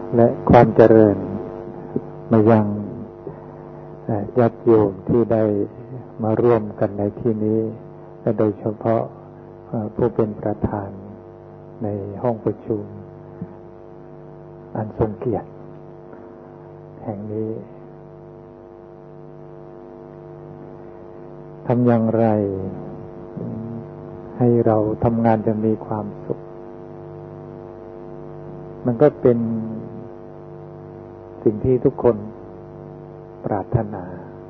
และความเจริญมายังญาติโยมที่ได้มาร่วมกันในที่นี้และโดยเฉพาะผู้เป็นประธานในห้องประชุมอันทรงเกียรติแห่งนี้ทำอย่างไรให้เราทำงานจะมีความสุขมันก็เป็นสิ่งที่ทุกคนปรารถนา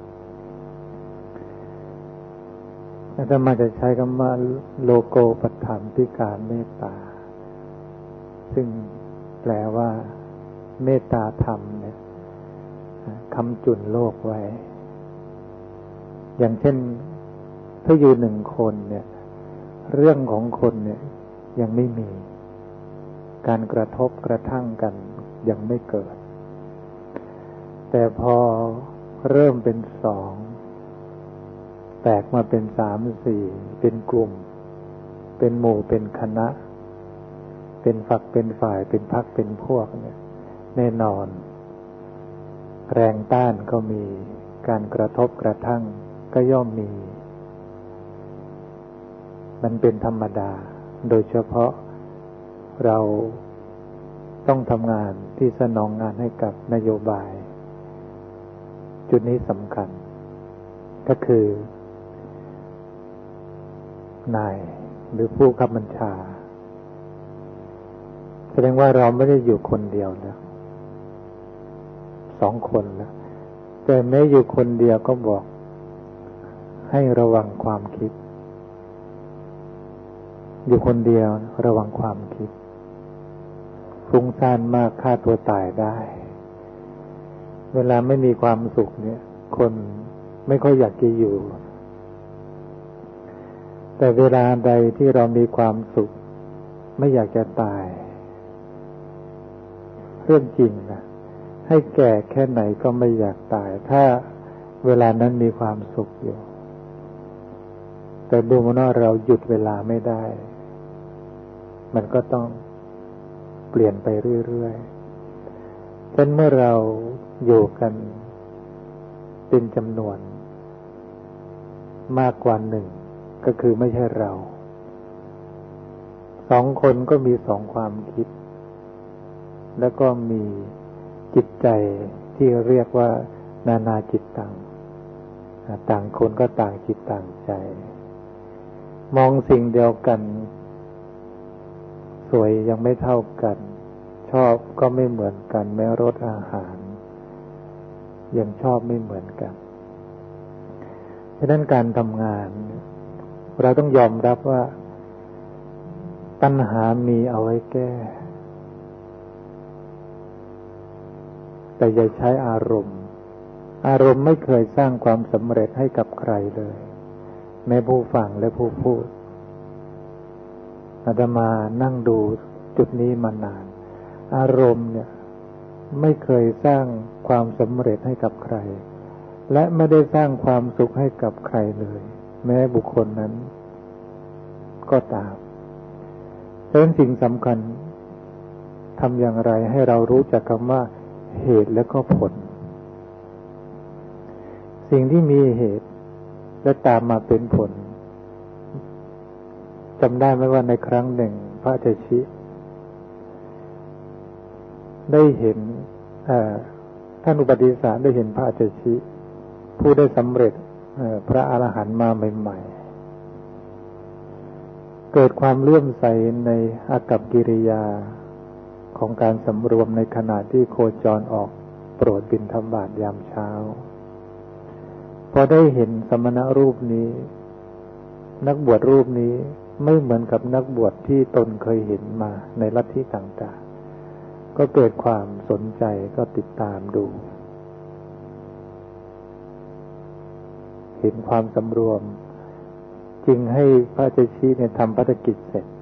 อาตมาจะใช้คำว่าโลโกปัฏฐานธิการเมตตาซึ่งแปลว่าเมตตาธรรมเนี่ยคำจุนโลกไว้อย่างเช่นถ้าอยู่หนึ่งคนเนี่ยเรื่องของคนเนี่ยยังไม่มีการกระทบกระทั่งกันยังไม่เกิดแต่พอเริ่มเป็นสองแตกมาเป็นสามสี่เป็นกลุ่มเป็นหมู่เป็นคณะเป็นฝักเป็นฝ่ายเป็นพรรคเป็นพวกเนี่ยแน่นอนแรงต้านก็มีการกระทบกระทั่งก็ย่อมมีมันเป็นธรรมดาโดยเฉพาะเราต้องทำงานที่สนองงานให้กับนโยบายจุดนี้สำคัญก็คือนายหรือผู้บัญชาแสดงว่าเราไม่ได้อยู่คนเดียวนะสองคนนะแต่แม้อยู่คนเดียวก็บอกให้ระวังความคิดอยู่คนเดียวระวังความคิดฟุ้งซ่านมากฆ่าตัวตายได้เวลาไม่มีความสุขเนี่ยคนไม่ค่อยอยากจะอยู่แต่เวลาใดที่เรามีความสุขไม่อยากจะตายเรื่องจริงนะให้แก่แค่ไหนก็ไม่อยากตายถ้าเวลานั้นมีความสุขอยู่แต่ดูเหมือนว่าเราหยุดเวลาไม่ได้มันก็ต้องเปลี่ยนไปเรื่อยๆฉะนั้นเมื่อเราอยู่กันเป็นจำนวนมากกว่าหนึ่งก็คือไม่ใช่เราสองคนก็มีสองความคิดแล้วก็มีจิตใจที่เรียกว่านานาจิตตังต่างคนก็ต่างจิตต่างใจมองสิ่งเดียวกันสวยยังไม่เท่ากันชอบก็ไม่เหมือนกันแม้รสอาหารยังชอบไม่เหมือนกันฉะนั้นการทำงานเราต้องยอมรับว่าตัณหามีเอาไว้แก้แต่อย่าใช้อารมณ์ไม่เคยสร้างความสำเร็จให้กับใครเลยแม้ผู้ฟังและผู้พูดอาตมานั่งดูจุดนี้มานานอารมณ์เนี่ยไม่เคยสร้างความสำเร็จให้กับใครและไม่ได้สร้างความสุขให้กับใครเลยแม้บุคคลนั้นก็ตามฉะนั้นสิ่งสำคัญทำอย่างไรให้เรารู้จักคำว่าเหตุและก็ผลสิ่งที่มีเหตุและตามมาเป็นผลจำได้ไหมว่าในครั้งหนึ่งพระเจ้าชิได้เห็นท่านอุปติสสะได้เห็นพระเจ้าชิผู้ได้สำเร็จพระอรหันต์มาใหม่ๆเกิดความเลื่อมใสในอากัปกิริยาของการสำรวมในขณะที่โคจรออกโปรดบิณฑบาตยามเช้าพอได้เห็นสมณรูปนี้นักบวชรูปนี้ไม่เหมือนกับนักบวชที่ตนเคยเห็นมาในลัทธิต่างๆก็เกิดความสนใจก็ติดตามดูเห็นความสำรวมจึงให้พระเจ้าชี้เนี่ยทำภารกิจเสร็จ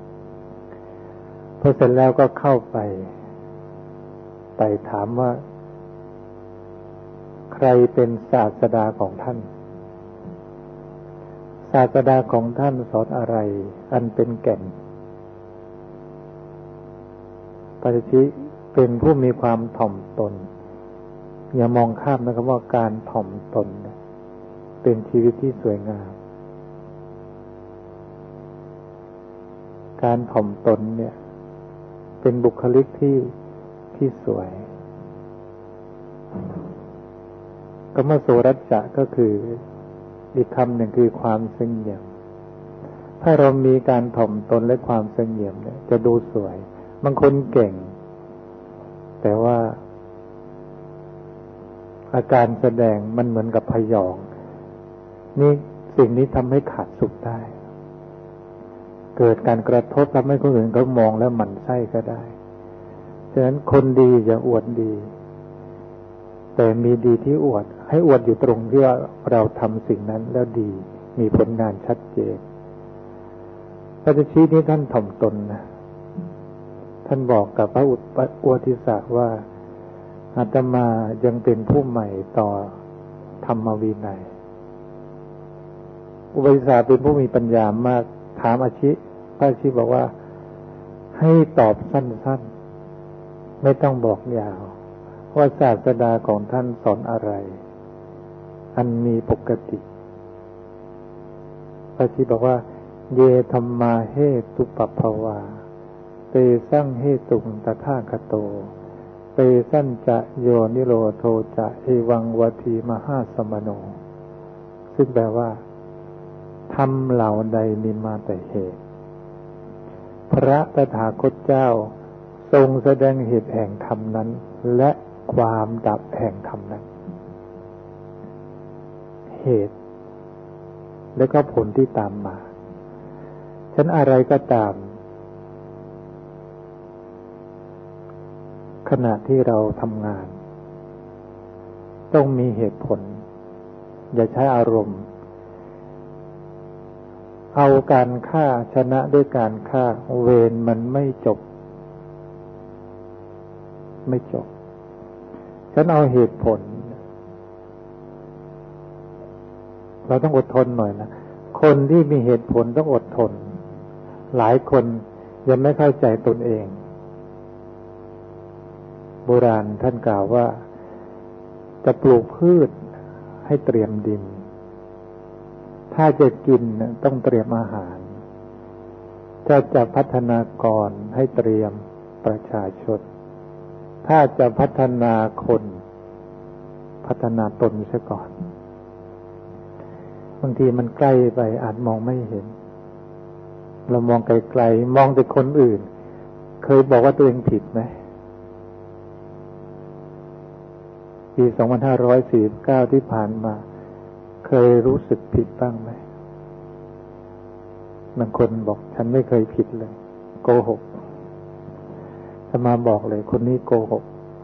พอเสร็จแล้วก็เข้าไปถามว่าใครเป็นศาสดาของท่านศาสดาของท่านสอนอะไรอันเป็นแก่นพระเจ้าชี้เป็นผู้มีความถ่อมตนอย่ามองข้ามนะครับว่าการถ่อมตนเป็นชีวิตที่สวยงามการถ่อมตนเนี่ยเป็นบุคลิกที่สวยกรรมโสรัจจะก็คืออีกคำหนึ่งคือความเสงี่ยมถ้าเรามีการถ่อมตนและความเสงี่ยมเนี่ยจะดูสวยบางคนเก่งแต่ว่าอาการแสดงมันเหมือนกับพยองนี่สิ่งนี้ทำให้ขาดสุขได้เกิดการกระทบทำให้คนอื่นเขามองแล้วหมั่นไส้ก็ได้ฉะนั้นคนดีอย่าอวดดีแต่มีดีที่อวดให้อวดอยู่ตรงที่ว่าเราทำสิ่งนั้นแล้วดีมีผลงานชัดเจนพระเจ้าชี้นี้ท่านถ่อมตนนะท่านบอกกับพระอุทิสะว่าอาตมายังเป็นผู้ใหม่ต่อธรรมวินัยอุปติสสะเป็นผู้มีปัญญามากถามอาชิพระอาชิบอกว่าให้ตอบสั้นๆไม่ต้องบอกยาวว่าศาสดาของท่านสอนอะไรอันมีปกติพระอาชิบอกว่าเยธัมมาเหตุปัปภวาเตสังเหตุงตถาคโตเตสัญจะโยนิโรโธจะเอวังวัทีมหาสมโนซึ่งแปลว่าธรรมเหล่าใดมีมาแต่เหตุพระตถาคตเจ้าทรงแสดงเหตุแห่งธรรมนั้นและความดับแห่งธรรมนั้นเหตุและก็ผลที่ตามมาฉะนั้นอะไรก็ตามขณะที่เราทำงานต้องมีเหตุผลอย่าใช้อารมณ์เอาการฆ่าชนะด้วยการฆ่าเวรมันไม่จบฉันเอาเหตุผลเราต้องอดทนหน่อยนะคนที่มีเหตุผลต้องอดทนหลายคนยังไม่เข้าใจตนเองโบราณท่านกล่าวว่าจะปลูกพืชให้เตรียมดินถ้าจะกินต้องเตรียมอาหารถ้าจะพัฒนากรให้เตรียมประชาชนถ้าจะพัฒนาคนพัฒนาตนซะก่อนบางทีมันใกล้ไปอาจมองไม่เห็นเรามองไกลๆมองแต่คนอื่นเคยบอกว่าตัวเองผิดไหมปี 2549 ที่ผ่านมาเคยรู้สึกผิดบ้างไหมบางคนบอกฉันไม่เคยผิดเลยโกหกจะมาบอกเลยคนนี้โกหก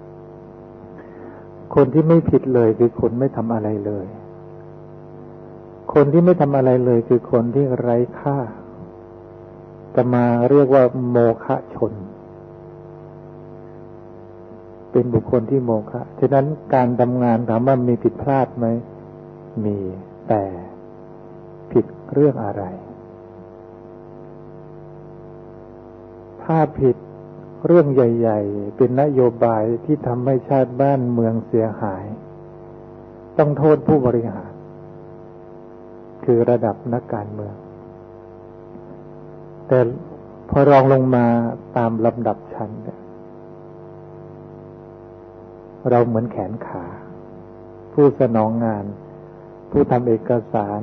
คนที่ไม่ผิดเลยคือคนไม่ทำอะไรเลยคนที่ไม่ทำอะไรเลยคือคนที่ไร้ค่าจะมาเรียกว่าโมฆะชนเป็นบุคคลที่โมฆะฉะนั้นการทำงานถามว่ามีผิดพลาดไหมมีแต่ผิดเรื่องอะไรถ้าผิดเรื่องใหญ่ๆเป็นนโยบายที่ทำให้ชาติบ้านเมืองเสียหายต้องโทษผู้บริหารคือระดับนักการเมืองแต่พอรองลงมาตามลำดับชั้นเนี่ยเราเหมือนแขนขาผู้สนองงานผู้ทำเอกสาร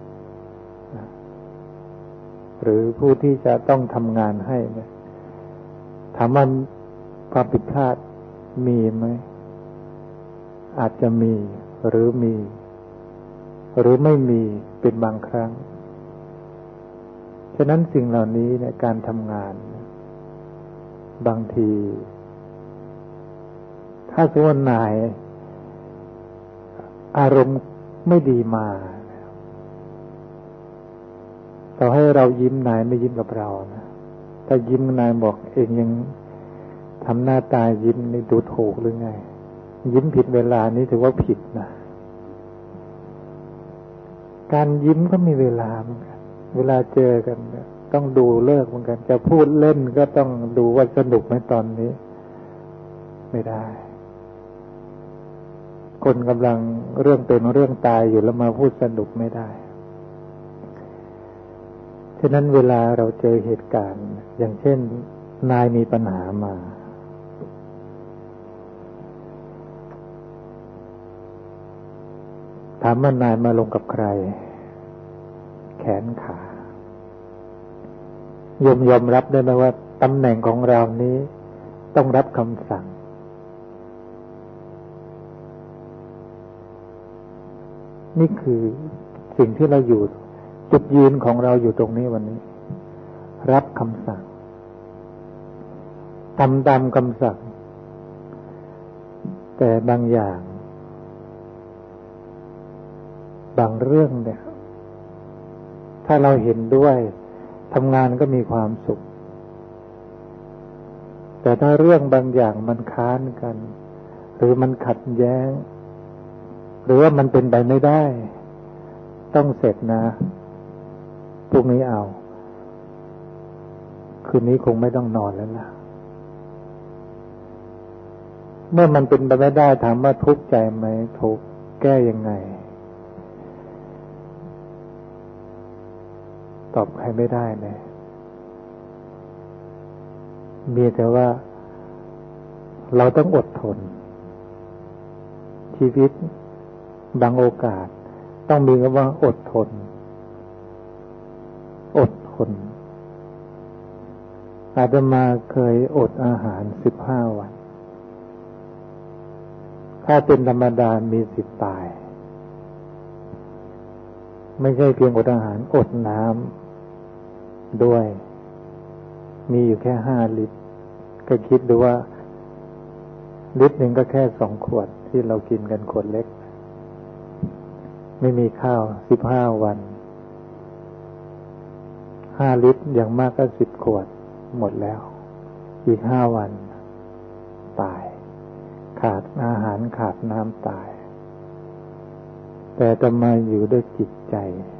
หรือผู้ที่จะต้องทำงานให้เนี่ยถามว่าความผิดพลาดมีไหมอาจจะมีหรือไม่มีเป็นบางครั้งฉะนั้นสิ่งเหล่านี้ในการทำงานบางทีถ้าสมมตินายอารมณ์ไม่ดีมาต่อให้เรายิ้มนายไม่ยิ้มกับเรานะถ้ายิ้มนายบอกเองยังทำหน้าตายิ้มนี่ดูถูกหรือไงยิ้มผิดเวลานี้ถือว่าผิดนะการยิ้มก็มีเวลาเหมือนกันเวลาเจอกันต้องดูเลิกเหมือนกันจะพูดเล่นก็ต้องดูว่าสนุกไหมตอนนี้ไม่ได้คนกำลังเรื่องเป็นเรื่องตายอยู่แล้วมาพูดสนุกไม่ได้ฉะนั้นเวลาเราเจอเหตุการณ์อย่างเช่นนายมีปัญหามาถามว่านายมาลงกับใครแขนขายอมรับได้ไหมว่าตำแหน่งของเรานี้ต้องรับคำสั่งนี่คือสิ่งที่เราอยู่จุดยืนของเราอยู่ตรงนี้วันนี้รับคำสั่งทำตามคำสั่งแต่บางอย่างบางเรื่องเนี่ยถ้าเราเห็นด้วยทำงานก็มีความสุขแต่ถ้าเรื่องบางอย่างมันค้านกันหรือมันขัดแย้งหรือว่ามันเป็นไปไม่ได้ต้องเสร็จนะพรุ่งนี้เอาคืนนี้คงไม่ต้องนอนแล้วล่ะเมื่อมันเป็นไปไม่ได้ถามว่าทุกข์ใจไหมทุกข์แก้ยังไงตอบใครไม่ได้เลยมีแต่ว่าเราต้องอดทนชีวิตบางโอกาสต้องมีคำว่าอดทนอาตมาเคยอดอาหาร15 วันถ้าเป็นธรรมดามีสิทธิ์ตายไม่ใช่เพียงอดอาหารอดน้ำด้วยมีอยู่แค่5 ลิตรก็คิดดูว่าลิตรหนึ่งก็แค่2 ขวดที่เรากินกันขวดเล็กไม่มีข้าว15 วัน5 ลิตรอย่างมากก็10 ขวดหมดแล้วอีก5 วันตายขาดอาหารขาดน้ำตายแต่ทำไมอยู่ด้วยจิตใจ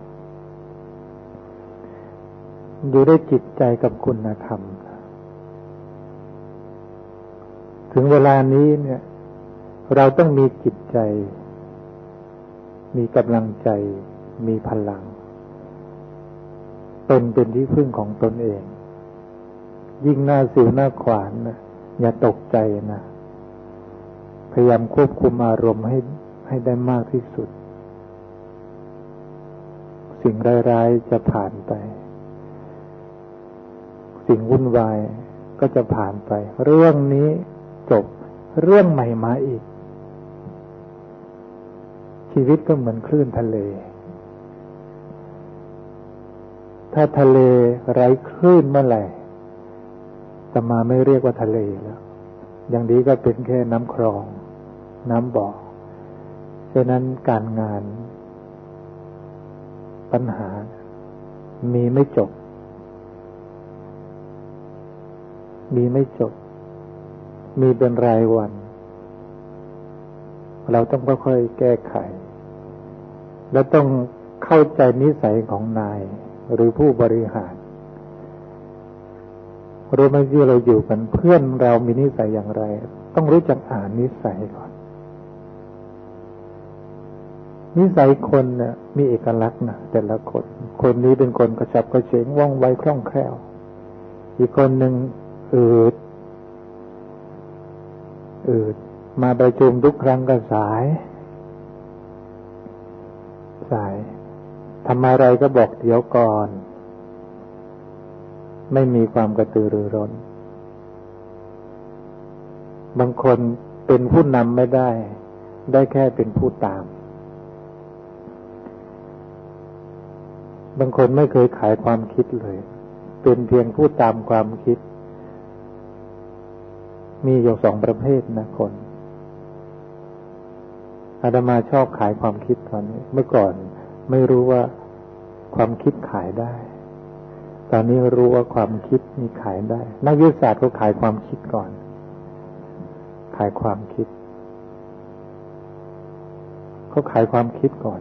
อยู่ด้วยจิตใจกับคุณธรรมถึงเวลานี้เนี่ยเราต้องมีจิตใจมีกำลังใจมีพลังเป็นที่พึ่งของตนเองยิ่งหน้าสิวหน้าขวานนะอย่าตกใจนะพยายามควบคุมอารมณ์ให้ได้มากที่สุดสิ่งร้ายๆจะผ่านไปสิ่งวุ่นวายก็จะผ่านไปเรื่องนี้จบเรื่องใหม่มาอีกชีวิตก็เหมือนคลื่นทะเลถ้าทะเลไร้คลื่นเมื่อไหร่อาตมาไม่เรียกว่าทะเลแล้วอย่างนี้ก็เป็นแค่น้ำคลองน้ำบ่อฉะนั้นการงานปัญหามีไม่จบมีเป็นรายวันเราต้องค่อยๆแก้ไขและต้องเข้าใจนิสัยของนายหรือผู้บริหารรู้ไหมที่เราอยู่กันเพื่อนเรามีนิสัยอย่างไรต้องรู้จักอ่านนิสัยก่อนนิสัยคนเนี่ยมีเอกลักษณ์นะแต่ละคนนี้เป็นคนกระฉับกระเฉงว่องไวคล่องแคล่วอีกคนหนึ่งอืดมาประชุมทุกครั้งก็สายทำอะไรก็บอกเดี๋ยวก่อนไม่มีความกระตือรือร้นบางคนเป็นผู้นำไม่ได้แค่เป็นผู้ตามบางคนไม่เคยขายความคิดเลยเป็นเพียงผู้ตามความคิดมีอยู่2 ประเภทนะคนอาตมาชอบขายความคิดตอนนี้เมื่อก่อนไม่รู้ว่าความคิดขายได้ตอนนี้รู้ว่าความคิดมีขายได้นักวิทยาศาสตร์เขาขายความคิดก่อนขายความคิดเขาขายความคิดก่อน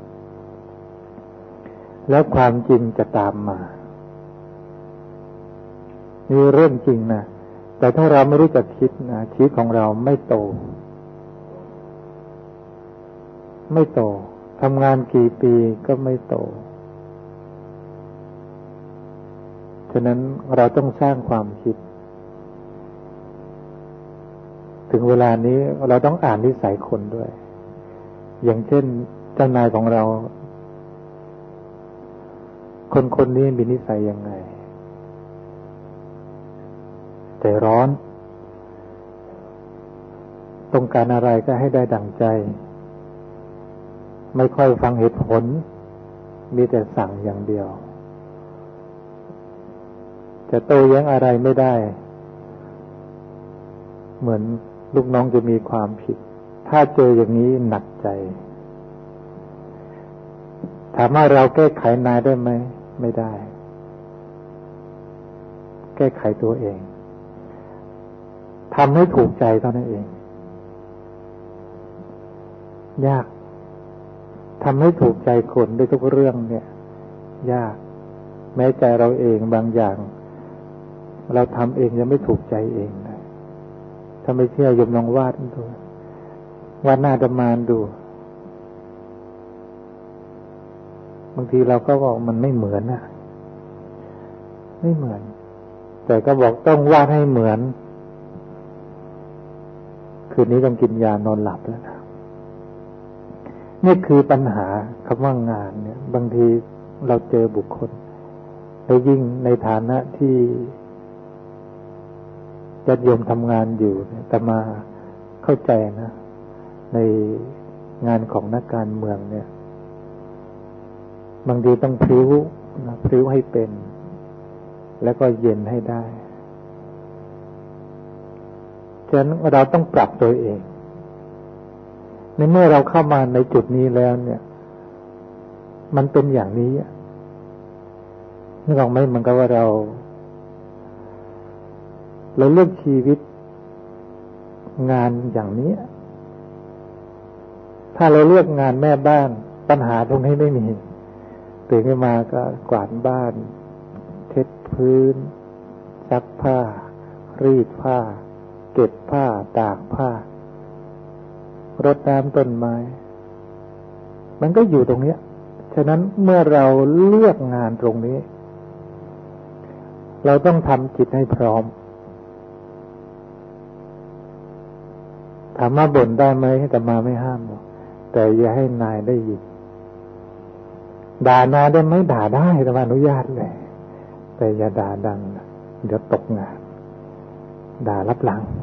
แล้วความจริงจะตามมานี่เรื่องจริงนะแต่ถ้าเราไม่รู้จักคิดนะชีวิตของเราไม่โตทำงานกี่ปีก็ไม่โตฉะนั้นเราต้องสร้างความคิดถึงเวลานี้เราต้องอ่านนิสัยคนด้วยอย่างเช่นเจ้านายของเราคนนี้มีนิสัยยังไงใจร้อนต้องการอะไรก็ให้ได้ดั่งใจไม่ค่อยฟังเหตุผลมีแต่สั่งอย่างเดียวจะโต้แย้งอะไรไม่ได้เหมือนลูกน้องจะมีความผิดถ้าเจออย่างนี้หนักใจถามว่าเราแก้ไขนายได้ไหมไม่ได้แก้ไขตัวเองทำให้ถูกใจเท่านั้นเองยากทำให้ถูกใจคนด้วยทุกเรื่องเนี่ยยากแม้ใจเราเองบางอย่างเราทำเองยังไม่ถูกใจเองนะถ้าไม่เชื่อโยมลองวาดดูวาดหน้าอาตมาดูบางทีเราก็บอกมันไม่เหมือนนะไม่เหมือนแต่ก็บอกต้องวาดให้เหมือนคืนนี้ต้องกินยานอนหลับแล้วนะนี่คือปัญหาคำว่างานเนี่ยบางทีเราเจอบุคคลแล้วยิ่งในฐานะที่ญาติโยมทำงานอยู่แต่มาเข้าใจนะในงานของนักการเมืองเนี่ยบางทีต้องพริ้วให้เป็นแล้วก็เย็นให้ได้ฉะนั้นเราต้องปรับตัวเองในเมื่อเราเข้ามาในจุดนี้แล้วเนี่ยมันเป็นอย่างนี้นึกออกไหมมันก็ว่าเราเลือกชีวิตงานอย่างนี้ถ้าเราเลือกงานแม่บ้านปัญหาตรงนี้ไม่มีตื่นขึ้นมาก็กวาดบ้านเช็ดพื้นซักผ้ารีดผ้าเก็บผ้าตากผ้ารดน้ำต้นไม้มันก็อยู่ตรงนี้ฉะนั้นเมื่อเราเลือกงานตรงนี้เราต้องทำจิตให้พร้อมถามว่าบ่นได้ไหมแต่มาไม่ห้ามหรอกแต่อย่าให้นายได้ยินด่านายได้ไหมด่าได้แต่มาอนุญาตเลยแต่อย่าด่าดังเดี๋ยวตกงานด่ารับหลัง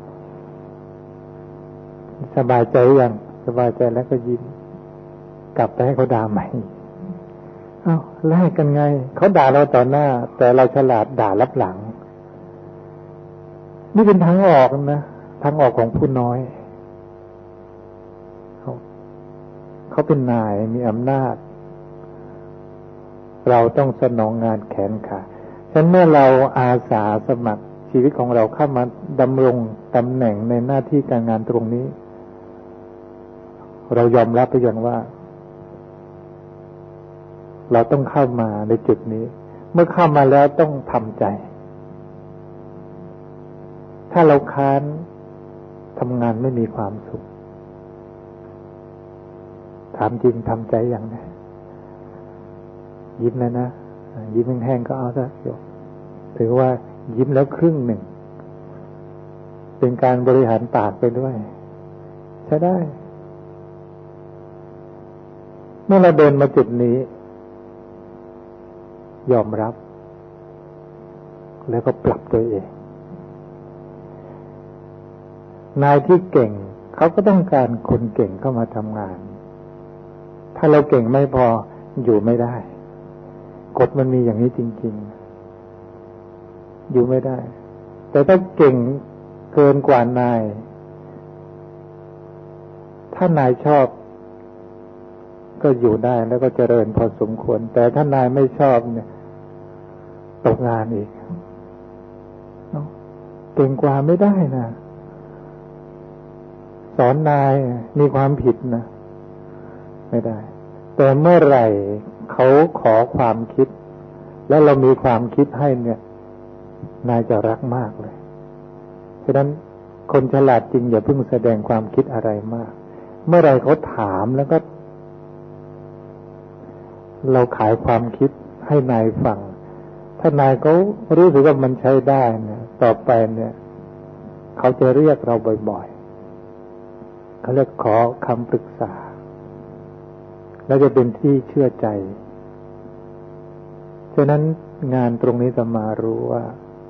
สบายใจยังสบายใจแล้วก็ยิ้มกลับไปให้เขาด่าใหม่อ้าวแลกกันไงเขาด่าเราต่อหน้าแต่เราฉลาดด่ารับหลังนี่เป็นทางออกนะทางออกของผู้น้อยเขาเป็นนายมีอำนาจเราต้องสนองงานแขนขาฉะนั้นเมื่อเราอาสาสมัครชีวิตของเราเข้ามาดำรงตำแหน่งในหน้าที่การงานตรงนี้เรายอมรับไปอย่างว่าเราต้องเข้ามาในจุดนี้เมื่อเข้ามาแล้วต้องทำใจถ้าเราค้านทำงานไม่มีความสุขถามจริงทำใจอย่างไรยิ้มเลยนะยิ้มแห้งๆก็เอาซะถือว่ายิ้มแล้วครึ่งหนึ่งเป็นการบริหารปากไปด้วยใช้ได้เมื่อเราเดินมาจุดนี้ยอมรับแล้วก็ปรับตัวเองนายที่เก่งเขาก็ต้องการคนเก่งเข้ามาทำงานถ้าเราเก่งไม่พออยู่ไม่ได้กฎมันมีอย่างนี้จริงๆอยู่ไม่ได้แต่ถ้าเก่งเกินกว่านายถ้านายชอบก็อยู่ได้แล้วก็เจริญพอสมควรแต่ถ้านายไม่ชอบเนี่ยตกงานอีกเก่งกว่าไม่ได้นะสอนนายมีความผิดนะไม่ได้แต่เมื่อไหร่เขาขอความคิดแล้วเรามีความคิดให้เนี่ยนายจะรักมากเลยฉะนั้นคนฉลาดจริงอย่าเพิ่งแสดงความคิดอะไรมากเมื่อไรเขาถามแล้วก็เราขายความคิดให้นายฟังถ้านายเขารู้สึกว่ามันใช้ได้เนี่ยต่อไปเนี่ยเขาจะเรียกเราบ่อยๆเขาเรียกขอคำปรึกษาแล้วจะเป็นที่เชื่อใจฉะนั้นงานตรงนี้จะมารู้ว่า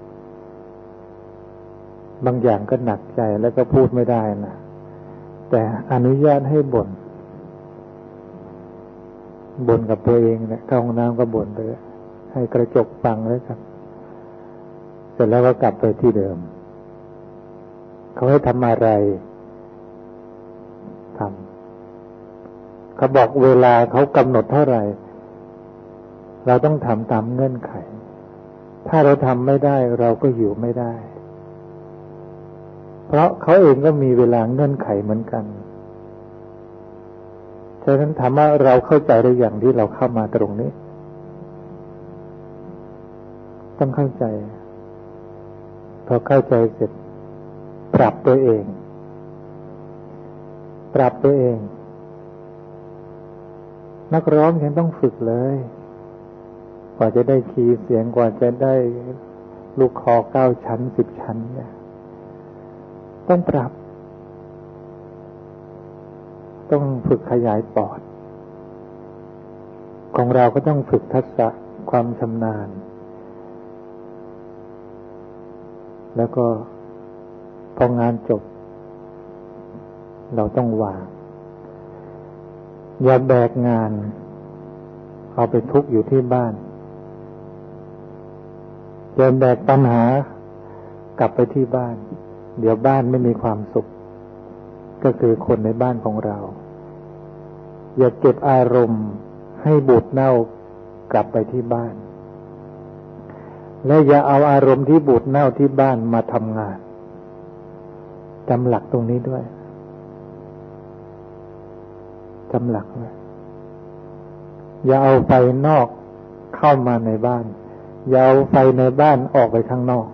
บางอย่างก็หนักใจแล้วก็พูดไม่ได้นะแต่อนุญาตให้บ่นกับตัวเองเนี่ยเข้าห้องน้ำก็บ่นไปให้กระจกฟังแล้วกันเสร็จแล้วก็กลับไปที่เดิมเขาให้ทำอะไรทำเขาบอกเวลาเขากำหนดเท่าไหร่เราต้องทำตามเงื่อนไขถ้าเราทำไม่ได้เราก็อยู่ไม่ได้เพราะเขาเองก็มีเวลาเงื่อนไขเหมือนกันฉะนั้นถามว่าเราเข้าใจหรือยังที่เราเข้ามาตรงนี้ต้องเข้าใจพอเข้าใจเสร็จปรับตัวเองนักร้องยังต้องฝึกเลยกว่าจะได้คีย์เสียงกว่าจะได้ลูกคอ9 ชั้น10 ชั้นเนี่ยต้องปรับต้องฝึกขยายปอดของเราก็ต้องฝึกทักษะความชำนาญแล้วก็พองานจบเราต้องวางอย่าแบกงานเอาไปทุกข์อยู่ที่บ้านอย่าแบกปัญหากลับไปที่บ้านเดี๋ยวบ้านไม่มีความสุขก็คือคนในบ้านของเราอย่าเก็บอารมณ์ให้บูดเน่ากลับไปที่บ้านและอย่าเอาอารมณ์ที่บูดเน่าที่บ้านมาทำงานจำหลักตรงนี้ด้วยจำหลักไว้อย่าเอาไฟนอกเข้ามาในบ้านอย่าเอาไฟในบ้านออกไปข้างนอก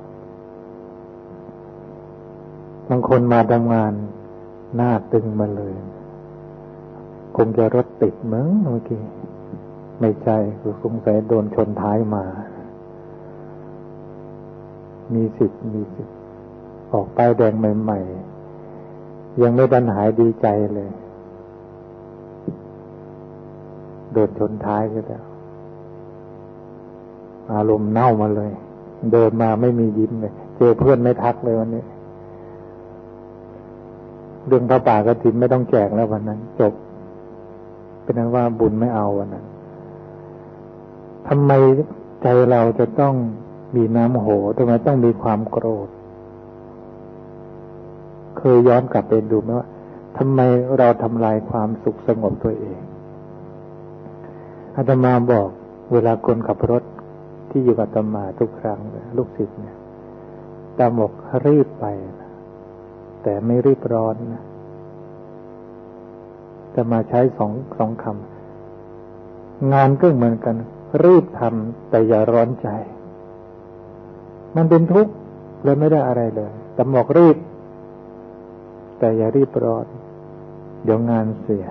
บางคนมาทำงานหน้าตึงมาเลยคงจะรถติดมั้งเมื่อกี้ไม่ใช่สงสัยโดนชนท้ายมามีสิทธิ์ออกป้ายแดงใหม่ๆยังไม่ทันหายดีใจเลยโดนชนท้ายก็แล้วอารมณ์เน่ามาเลยเดินมาไม่มียิ้มเลยเจอเพื่อนไม่ทักเลยวันนี้เรื่องพระป่ากฐินไม่ต้องแจกแล้ววันนั้นจบเป็นนั้นว่าบุญไม่เอาวันนั้นทำไมใจเราจะต้องมีน้ำโหทำไมต้องมีความโกรธเคยย้อนกลับไปดูไหมว่าทำไมเราทำลายความสุขสงบตัวเองอาตมาบอกเวลาคนขับรถที่อยู่กับอาตมาทุกครั้งลูกศิษย์เนี่ยตามบอกรีบไปแต่ไม่รีบร้อนนะจะมาใช้สองคำงานก็เหมือนกันรีบทำแต่อย่าร้อนใจมันเป็นทุกข์เลยไม่ได้อะไรเลยแต่บอกรีบแต่อย่ารีบร้อนเดี๋ยวงานเสีย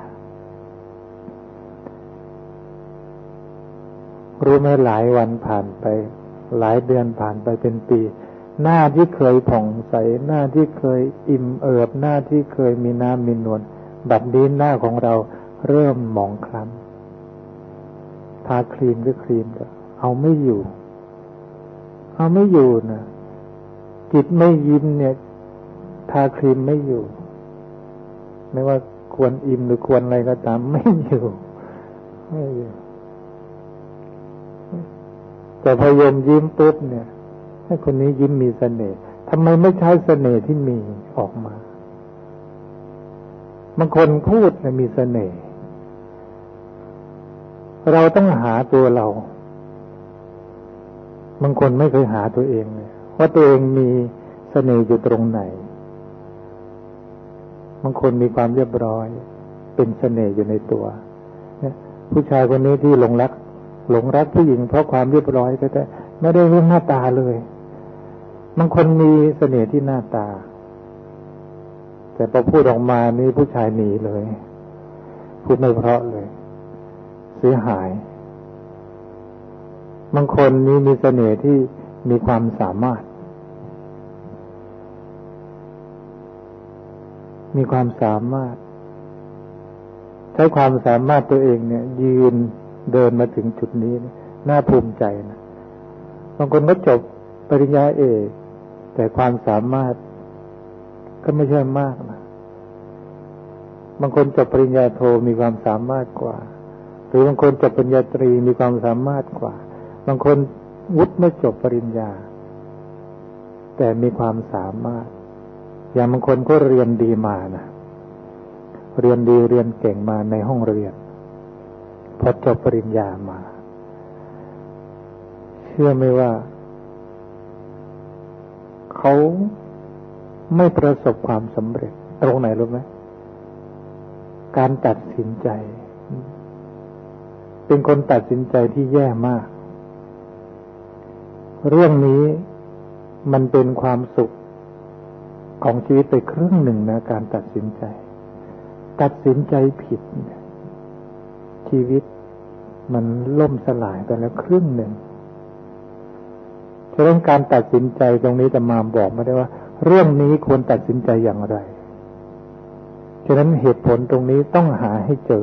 รู้ไหมหลายวันผ่านไปหลายเดือนผ่านไปเป็นปีหน้าที่เคยผ่องใสหน้าที่เคยอิ่มเอิบหน้าที่เคยมีน้ำมีนวลบัดนี้หน้าของเราเริ่มหมองคล้ำทาครีมก็ครีมก็เอาไม่อยู่นะจิตไม่ยิ้มเนี่ยทาครีมไม่อยู่ไม่ว่าควรอิ่มหรือควรอะไรก็ตามไม่อยู่แต่พอยมยิ้มปุ๊บเนี่ยให้คนนี้ยิ้มมีเสน่ห์ทำไมไม่ใช้เสน่ห์ที่มีออกมาบางคนพูดมีเสน่ห์เราต้องหาตัวเราบางคนไม่เคยหาตัวเองเลยว่าตัวเองมีเสน่ห์อยู่ตรงไหนบางคนมีความเรียบร้อยเป็นเสน่ห์อยู่ในตัวเนี่ยผู้ชายคนนี้ที่หลงรักผู้หญิงเพราะความเรียบร้อยแต่ไม่ได้เรื่องหน้าตาเลยบางคนมีเสน่ห์ที่หน้าตาแต่พอพูดออกมานี่ผู้ชายหนีเลยพูดไม่เพราะเลยเสียหายบางคนนี้มีเสน่ห์ที่มีความสามารถใช้ความสามารถตัวเองเนี่ยยืนเดินมาถึงจุดนี้น่าภูมิใจนะบางคนก็จบปริญญาเอกแต่ความสามารถก็ไม่ใช่มากนะบางคนจบปริญญาโทมีความสามารถกว่าหรือบางคนจบปริญญาตรีมีความสามารถกว่าบางคนวุฒิไม่จบปริญญาแต่มีความสามารถอย่างบางคนก็เรียนดีมานะเรียนดีเรียนเก่งมาในห้องเรียนพอจบปริญญามาเชื่อไหมว่าเขาไม่ประสบความสำเร็จตรงไหนรู้ไหมการตัดสินใจเป็นคนตัดสินใจที่แย่มากเรื่องนี้มันเป็นความสุขของชีวิตไปครึ่งหนึ่งนะการตัดสินใจผิดชีวิตมันล่มสลายไปแล้วครึ่งหนึ่งฉะนั้นการตัดสินใจตรงนี้จะมาบอกมาได้ว่าเรื่องนี้ควรตัดสินใจอย่างไรฉะนั้นเหตุผลตรงนี้ต้องหาให้เจอ